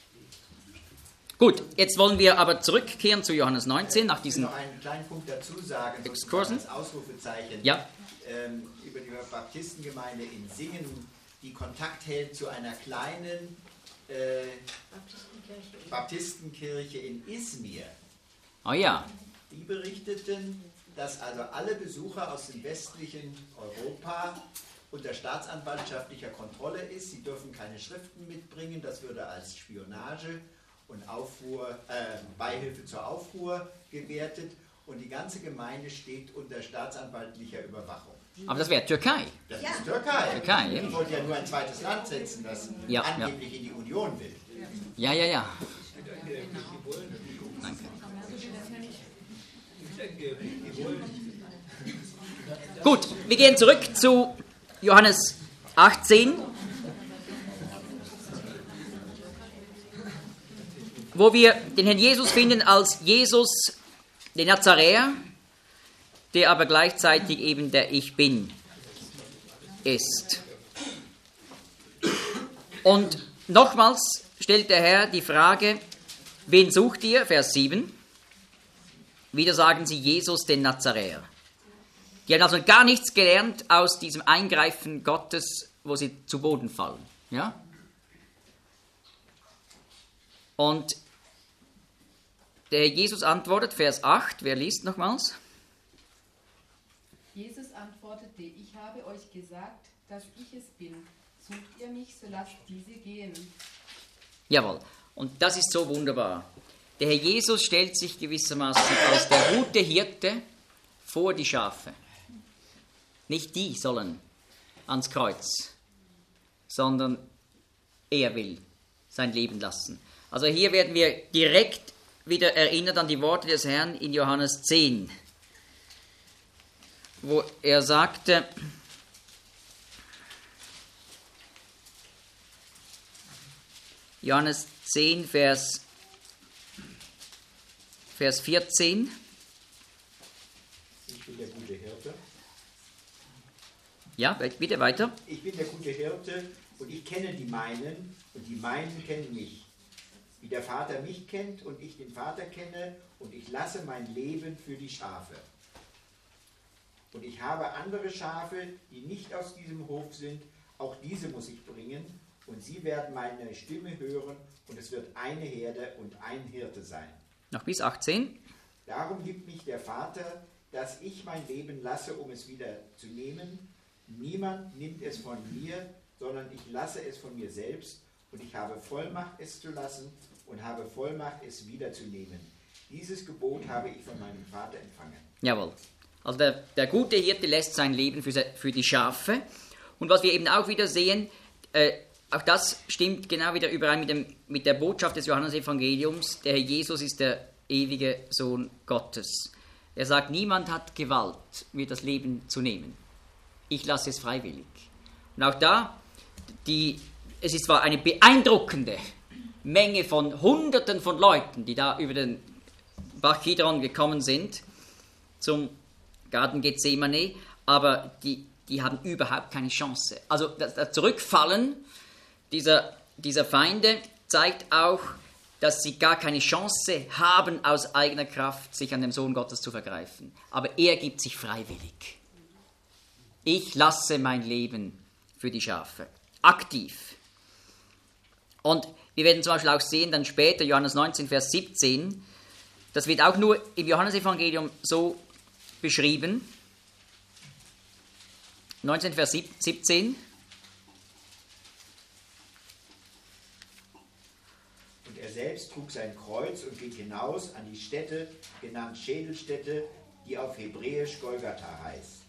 Gut, jetzt wollen wir aber zurückkehren zu Johannes neunzehn nach diesen Ich will noch einen kleinen Punkt dazu sagen, Exkursen. als Ausrufezeichen. Ja. Ähm, über die Baptistengemeinde in Singen, die Kontakt hält zu einer kleinen äh, Baptistenkirche. Baptistenkirche in Izmir. Oh ja. Die berichteten, dass also alle Besucher aus dem westlichen Europa unter staatsanwaltschaftlicher Kontrolle ist. Sie dürfen keine Schriften mitbringen, das würde als Spionage und Aufruhr, äh, Beihilfe zur Aufruhr gewertet, und die ganze Gemeinde steht unter staatsanwaltlicher Überwachung. Aber das wäre Türkei. Das ist Türkei. Türkei, ja. Die wollte ja nur ein zweites Land setzen, das ja, angeblich ja. in die Union will. Ja, ja, ja. Danke. Gut, wir gehen zurück zu Johannes achtzehn, wo wir den Herrn Jesus finden als Jesus, den Nazaräer, der aber gleichzeitig eben der Ich Bin ist. Und nochmals stellt der Herr die Frage: Wen sucht ihr? Vers sieben. Wieder sagen sie Jesus, den Nazaräer. Die haben also gar nichts gelernt aus diesem Eingreifen Gottes, wo sie zu Boden fallen. Ja? Und der Jesus antwortet, Vers acht, wer liest nochmals? Jesus antwortete: Ich habe euch gesagt, dass ich es bin. Sucht ihr mich, so lasst diese gehen. Jawohl, und das ist so wunderbar. Der Herr Jesus stellt sich gewissermaßen als der gute Hirte vor die Schafe. Nicht die sollen ans Kreuz, sondern er will sein Leben lassen. Also hier werden wir direkt wieder erinnert an die Worte des Herrn in Johannes zehn, wo er sagte, Johannes zehn, Vers, Vers vierzehn. Ich bin der gute Hirte. Ja, bitte weiter. Ich bin der gute Hirte und ich kenne die meinen und die meinen kennen mich. Wie der Vater mich kennt und ich den Vater kenne, und ich lasse mein Leben für die Schafe. Und ich habe andere Schafe, die nicht aus diesem Hof sind, auch diese muss ich bringen, und sie werden meine Stimme hören, und es wird eine Herde und ein Hirte sein. Noch bis achtzehn. Darum gibt mich der Vater, dass ich mein Leben lasse, um es wieder zu nehmen. Niemand nimmt es von mir, sondern ich lasse es von mir selbst, und ich habe Vollmacht, es zu lassen, und habe Vollmacht, es wiederzunehmen. Dieses Gebot habe ich von meinem Vater empfangen. Jawohl. Also der, der gute Hirte lässt sein Leben für, für die Schafe. Und was wir eben auch wieder sehen, äh, auch das stimmt genau wieder überein mit, dem, mit der Botschaft des Johannesevangeliums. Der Herr Jesus ist der ewige Sohn Gottes. Er sagt, niemand hat Gewalt, mir das Leben zu nehmen. Ich lasse es freiwillig. Und auch da, die, es ist zwar eine beeindruckende Menge von Hunderten von Leuten, die da über den Bach Kidron gekommen sind, zum Garten Gethsemane, aber die, die haben überhaupt keine Chance. Also das, das Zurückfallen dieser, dieser Feinde zeigt auch, dass sie gar keine Chance haben, aus eigener Kraft sich an dem Sohn Gottes zu vergreifen. Aber er gibt sich freiwillig. Ich lasse mein Leben für die Schafe. Aktiv. Und wir werden zum Beispiel auch sehen, dann später, Johannes neunzehn, Vers siebzehn, das wird auch nur im Johannesevangelium so beschrieben. neunzehn, Vers siebzehn. Und er selbst trug sein Kreuz und ging hinaus an die Stätte, genannt Schädelstätte, die auf Hebräisch Golgatha heißt.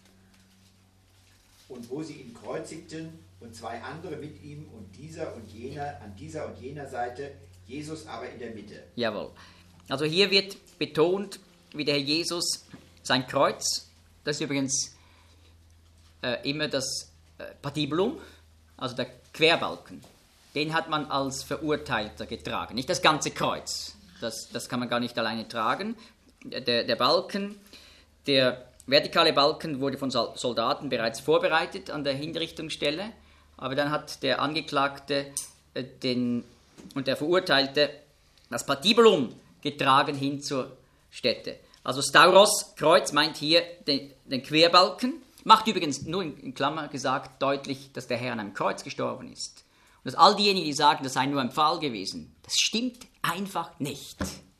Und wo sie ihn kreuzigten und zwei andere mit ihm und dieser und jener an dieser und jener Seite, Jesus aber in der Mitte. Jawohl. Also hier wird betont, wie der Herr Jesus sein Kreuz, das ist übrigens äh, immer das äh, Patibulum, also der Querbalken, den hat man als Verurteilter getragen, nicht das ganze Kreuz, das, das kann man gar nicht alleine tragen. Der, der Balken, der vertikale Balken wurde von Soldaten bereits vorbereitet an der Hinrichtungsstelle, aber dann hat der Angeklagte äh, den, und der Verurteilte das Patibulum getragen hin zur Stätte. Also Stauros, Kreuz, meint hier den, den Querbalken, macht übrigens nur in, in Klammer gesagt deutlich, dass der Herr an einem Kreuz gestorben ist. Und dass all diejenigen, die sagen, das sei nur ein Pfahl gewesen, das stimmt einfach nicht.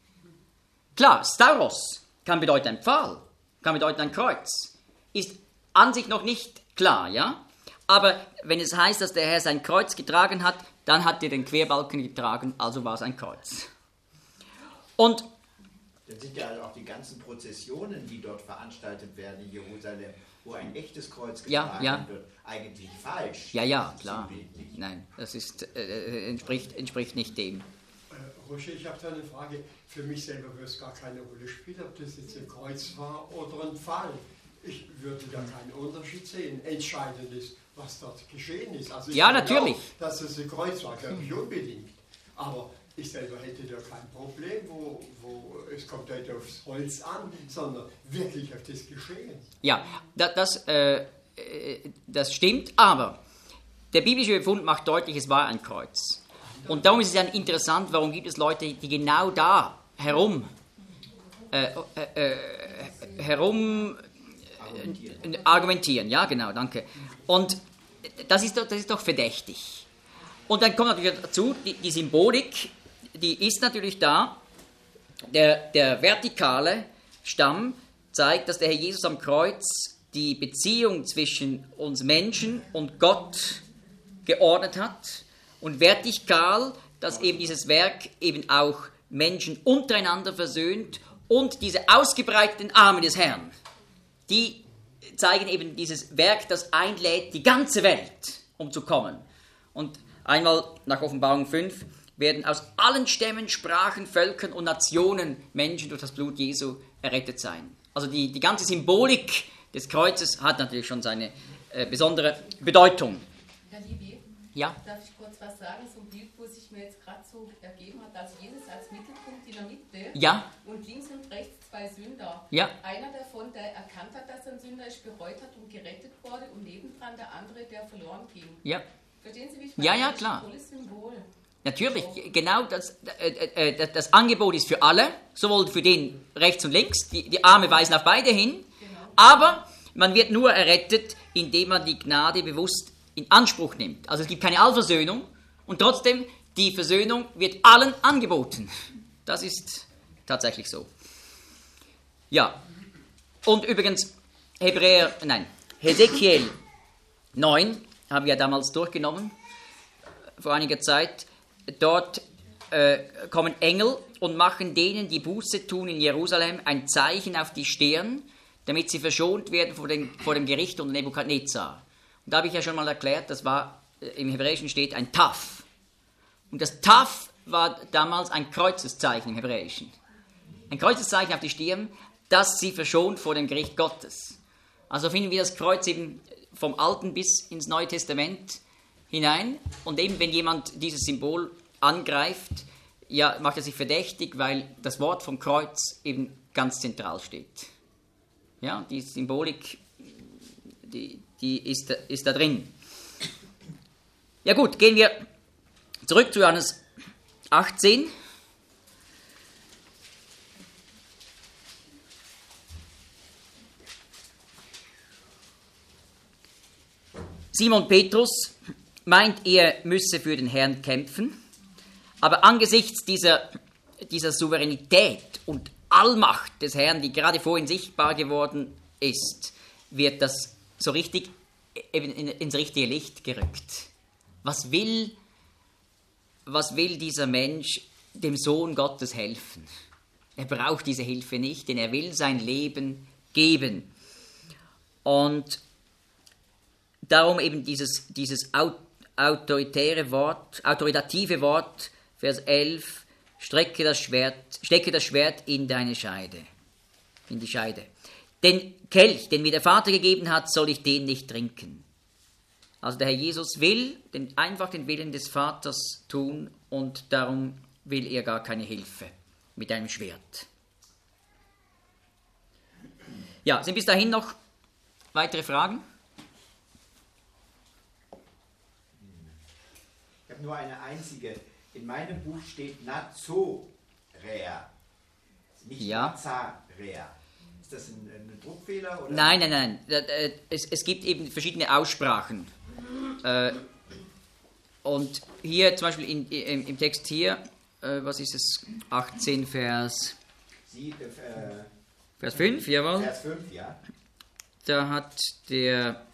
Klar, Stauros kann bedeuten ein Pfahl, kann bedeuten ein Kreuz, ist an sich noch nicht klar, ja? Aber wenn es heißt, dass der Herr sein Kreuz getragen hat, dann hat er den Querbalken getragen, also war es ein Kreuz. Und dann sind ja auch die ganzen Prozessionen, die dort veranstaltet werden in Jerusalem, wo ein echtes Kreuz getragen ja, ja. wird, eigentlich falsch. Ja, ja, klar. Nein, das ist, äh, entspricht, entspricht nicht dem. Äh, Roger, ich habe da eine Frage. Für mich selber würde es gar keine Rolle spielen, ob das jetzt ein Kreuz war oder ein Pfahl. Ich würde da keinen Unterschied sehen. Entscheidend ist, was dort geschehen ist. Also ich ja, glaube natürlich. Auch, dass es ein Kreuz war, glaube ich unbedingt. Aber ich selber hätte da kein Problem, wo, wo es kommt nicht aufs Holz an, sondern wirklich auf das Geschehen. Ja, das, das, äh, das stimmt, aber der biblische Befund macht deutlich, es war ein Kreuz. Und darum ist es ja interessant, warum gibt es Leute, die genau da herum, äh, äh, herum äh, argumentieren. Ja, genau, danke. Und das ist, das ist doch verdächtig. Und dann kommt natürlich dazu, die, die Symbolik, die ist natürlich da. Der, der vertikale Stamm zeigt, dass der Herr Jesus am Kreuz die Beziehung zwischen uns Menschen und Gott geordnet hat. Und vertikal, dass eben dieses Werk eben auch Menschen untereinander versöhnt und diese ausgebreiteten Arme des Herrn, die zeigen eben dieses Werk, das einlädt die ganze Welt, um zu kommen. Und einmal nach Offenbarung fünf werden aus allen Stämmen, Sprachen, Völkern und Nationen Menschen durch das Blut Jesu errettet sein. Also die, die ganze Symbolik des Kreuzes hat natürlich schon seine äh, besondere Bedeutung. Herr Libi, ja? Darf ich kurz was sagen? So ein Bild, wo sich mir jetzt gerade so ergeben hat, also Jesus als Mittelpunkt in der Mitte ja? und links und rechts zwei Sünder. Ja? Einer davon, der erkannt hat, dass er ein Sünder ist, bereut hat und gerettet wurde und nebendran der andere, der verloren ging. Ja. Verstehen Sie, wie ich meine? Ja, ja, das klar. ist ein tolles Symbol. Natürlich, genau das, äh, äh, das Angebot ist für alle, sowohl für den rechts und links, die, die Arme weisen auf beide hin, genau. Aber man wird nur errettet, indem man die Gnade bewusst in Anspruch nimmt. Also es gibt keine Allversöhnung und trotzdem, die Versöhnung wird allen angeboten. Das ist tatsächlich so. Ja, und übrigens, Hebräer, nein, Hesekiel neun haben wir damals durchgenommen, vor einiger Zeit. Dort äh, kommen Engel und machen denen, die Buße tun in Jerusalem, ein Zeichen auf die Stirn, damit sie verschont werden vor dem, vor dem Gericht unter Nebukadnezar. Und da habe ich ja schon mal erklärt, das war, im Hebräischen steht ein Taf. Und das Taf war damals ein Kreuzeszeichen im Hebräischen. Ein Kreuzeszeichen auf die Stirn, dass sie verschont vor dem Gericht Gottes. Also finden wir das Kreuz eben vom Alten bis ins Neue Testament hinein. Und eben, wenn jemand dieses Symbol angreift, ja, macht er sich verdächtig, weil das Wort vom Kreuz eben ganz zentral steht. Ja, die Symbolik, die, die ist, ist da drin. Ja gut, gehen wir zurück zu Johannes achtzehn. Simon Petrus meint, er müsse für den Herrn kämpfen, aber angesichts dieser, dieser Souveränität und Allmacht des Herrn, die gerade vorhin sichtbar geworden ist, wird das so richtig eben ins richtige Licht gerückt. Was will, was will dieser Mensch dem Sohn Gottes helfen? Er braucht diese Hilfe nicht, denn er will sein Leben geben. Und darum eben dieses, dieses autoritäre Wort, autoritative Wort, Vers elf, strecke das Schwert, stecke das Schwert in deine Scheide, in die Scheide. Den Kelch, den mir der Vater gegeben hat, soll ich den nicht trinken. Also der Herr Jesus will den, einfach den Willen des Vaters tun und darum will er gar keine Hilfe mit einem Schwert. Ja, sind bis dahin noch weitere Fragen? Ich habe nur eine einzige. In meinem Buch steht Nazoräer, nicht ja. Nazaräer. Ist das ein, ein Druckfehler? Oder? Nein, nein, nein. Es, es gibt eben verschiedene Aussprachen. Und hier zum Beispiel in, im, im Text hier, was ist es? achtzehn, Vers, Sie, äh, Vers fünf, jawohl. Vers fünf, ja. Da hat der...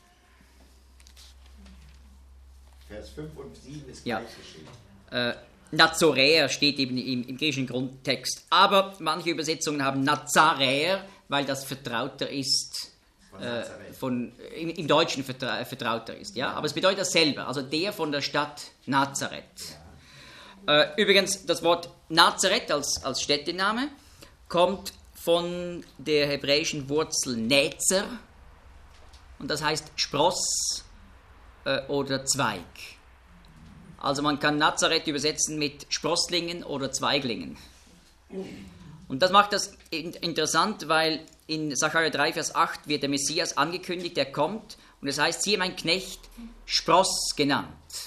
Vers fünf und sieben ist ja. gleich geschrieben. Äh, Nazoräer steht eben im, im griechischen Grundtext. Aber manche Übersetzungen haben Nazaräer, weil das vertrauter ist, von äh, von, im, im Deutschen vertra vertrauter ist. Ja? Aber es bedeutet dasselbe, also der von der Stadt Nazareth. Ja. Äh, übrigens, das Wort Nazareth als, als Städtename kommt von der hebräischen Wurzel Näzer und das heißt Spross äh, oder Zweig. Also man kann Nazareth übersetzen mit Sprosslingen oder Zweiglingen. Und das macht das interessant, weil in Sacharja drei, Vers acht wird der Messias angekündigt, der kommt, und es heißt, siehe mein Knecht, Spross genannt.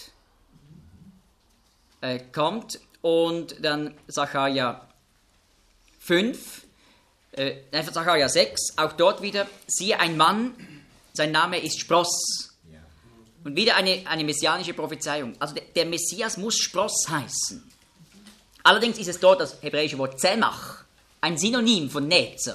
Er kommt, und dann Sacharja fünf, äh, einfach Sacharja sechs, auch dort wieder, siehe ein Mann, sein Name ist Spross. Und wieder eine, eine messianische Prophezeiung. Also der, der Messias muss Spross heißen. Allerdings ist es dort das hebräische Wort Zemach, ein Synonym von Näzer.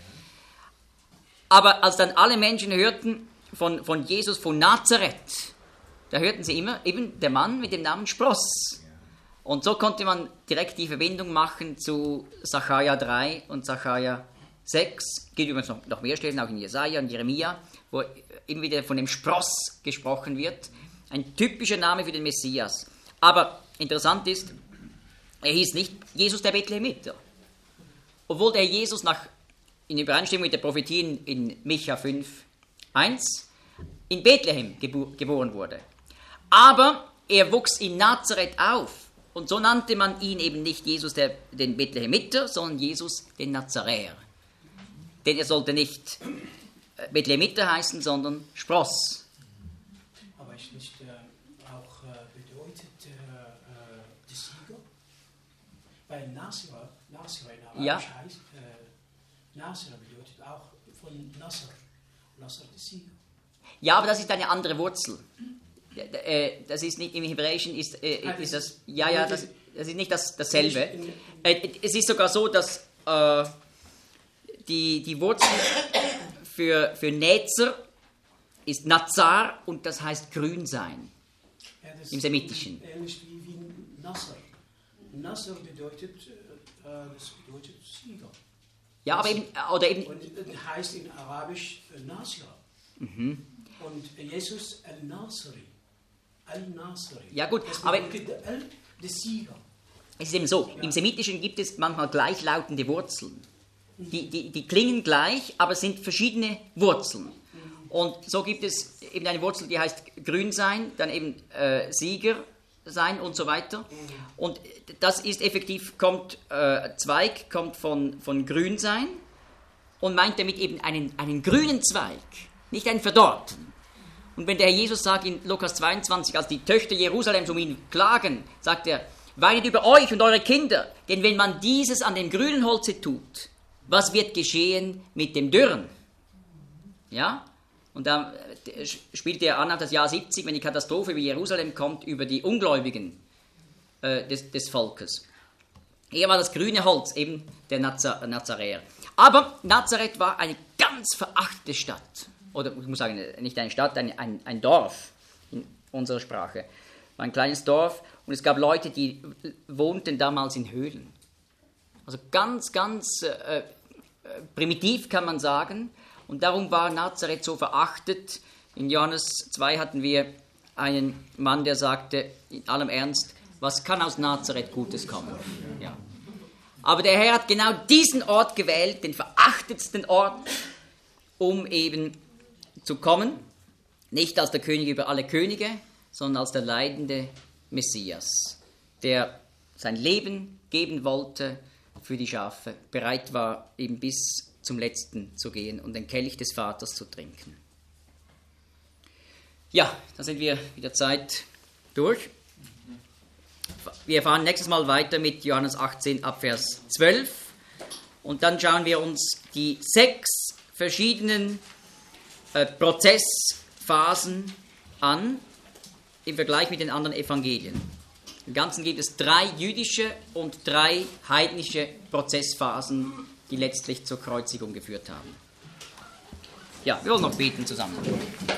Aber als dann alle Menschen hörten von, von Jesus von Nazareth, da hörten sie immer eben der Mann mit dem Namen Spross. Und so konnte man direkt die Verbindung machen zu Sacharja drei und Sacharja sechs. Es gibt übrigens noch, noch mehr Stellen, auch in Jesaja und Jeremia, wo immer wieder von dem Spross gesprochen wird. Ein typischer Name für den Messias. Aber interessant ist, er hieß nicht Jesus der Bethlehemiter. Obwohl der Jesus nach, in Übereinstimmung mit der Prophetie in, in Micha fünf, eins in Bethlehem gebo- geboren wurde. Aber er wuchs in Nazareth auf. Und so nannte man ihn eben nicht Jesus der, den Bethlehemiter, sondern Jesus den Nazaräer. Denn er sollte nicht Bethlehemiter heißen, sondern Spross. Aber ist nicht äh, auch äh, bedeutet äh, äh, die Sieger? Weil Nasser, Nasser in Arabisch ja. heißt, äh, Nasser bedeutet auch von Nasser, Nasser der Sieger. Ja, aber das ist eine andere Wurzel. Das ist nicht, im Hebräischen ist, äh, ist das, ja, ja, das, das ist nicht das, dasselbe. Äh, es ist sogar so, dass äh, die, die Wurzel für, für Näzer ist Nazar und das heißt grün sein. Ja, im Semitischen. Ähnlich wie, wie Nasser. Nasser bedeutet, äh, das bedeutet Sieger. Ja, aber eben, oder eben... Und das heißt in Arabisch äh, Nasra. Mhm. Und Jesus al-Nasri. Al-Nasri. Ja gut, das aber... Al, der Sieger. Es ist eben so, Ja. im Semitischen gibt es manchmal gleichlautende Wurzeln. Die, die, die klingen gleich, aber sind verschiedene Wurzeln. Und so gibt es eben eine Wurzel, die heißt grün sein, dann eben äh, Sieger sein und so weiter. Und das ist effektiv, kommt, äh, Zweig kommt von, von grün sein und meint damit eben einen, einen grünen Zweig, nicht einen verdorrten. Und wenn der Herr Jesus sagt in Lukas zweiundzwanzig, als die Töchter Jerusalems um ihn klagen, sagt er, weinet über euch und eure Kinder, denn wenn man dieses an dem grünen Holze tut, was wird geschehen mit dem Dürren? Ja? Und da spielt er an auf das Jahr siebzig, wenn die Katastrophe über Jerusalem kommt, über die Ungläubigen äh, des, des Volkes. Er war das grüne Holz, eben der Nazar- Nazaräer. Aber Nazareth war eine ganz verachtete Stadt. Oder ich muss sagen, nicht eine Stadt, ein, ein, ein Dorf in unserer Sprache. War ein kleines Dorf und es gab Leute, die wohnten damals in Höhlen. Also ganz, ganz äh, primitiv kann man sagen. Und darum war Nazareth so verachtet. In Johannes zwei hatten wir einen Mann, der sagte, in allem Ernst, was kann aus Nazareth Gutes kommen? Ja. Aber der Herr hat genau diesen Ort gewählt, den verachtetsten Ort, um eben zu kommen. Nicht als der König über alle Könige, sondern als der leidende Messias, der sein Leben geben wollte für die Schafe, bereit war, eben bis zum Letzten zu gehen und den Kelch des Vaters zu trinken. Ja, da sind wir mit der Zeit durch. Wir fahren nächstes Mal weiter mit Johannes achtzehn ab Vers zwölf und dann schauen wir uns die sechs verschiedenen äh, Prozessphasen an im Vergleich mit den anderen Evangelien. Im Ganzen gibt es drei jüdische und drei heidnische Prozessphasen, die letztlich zur Kreuzigung geführt haben. Ja, wir wollen noch beten zusammen.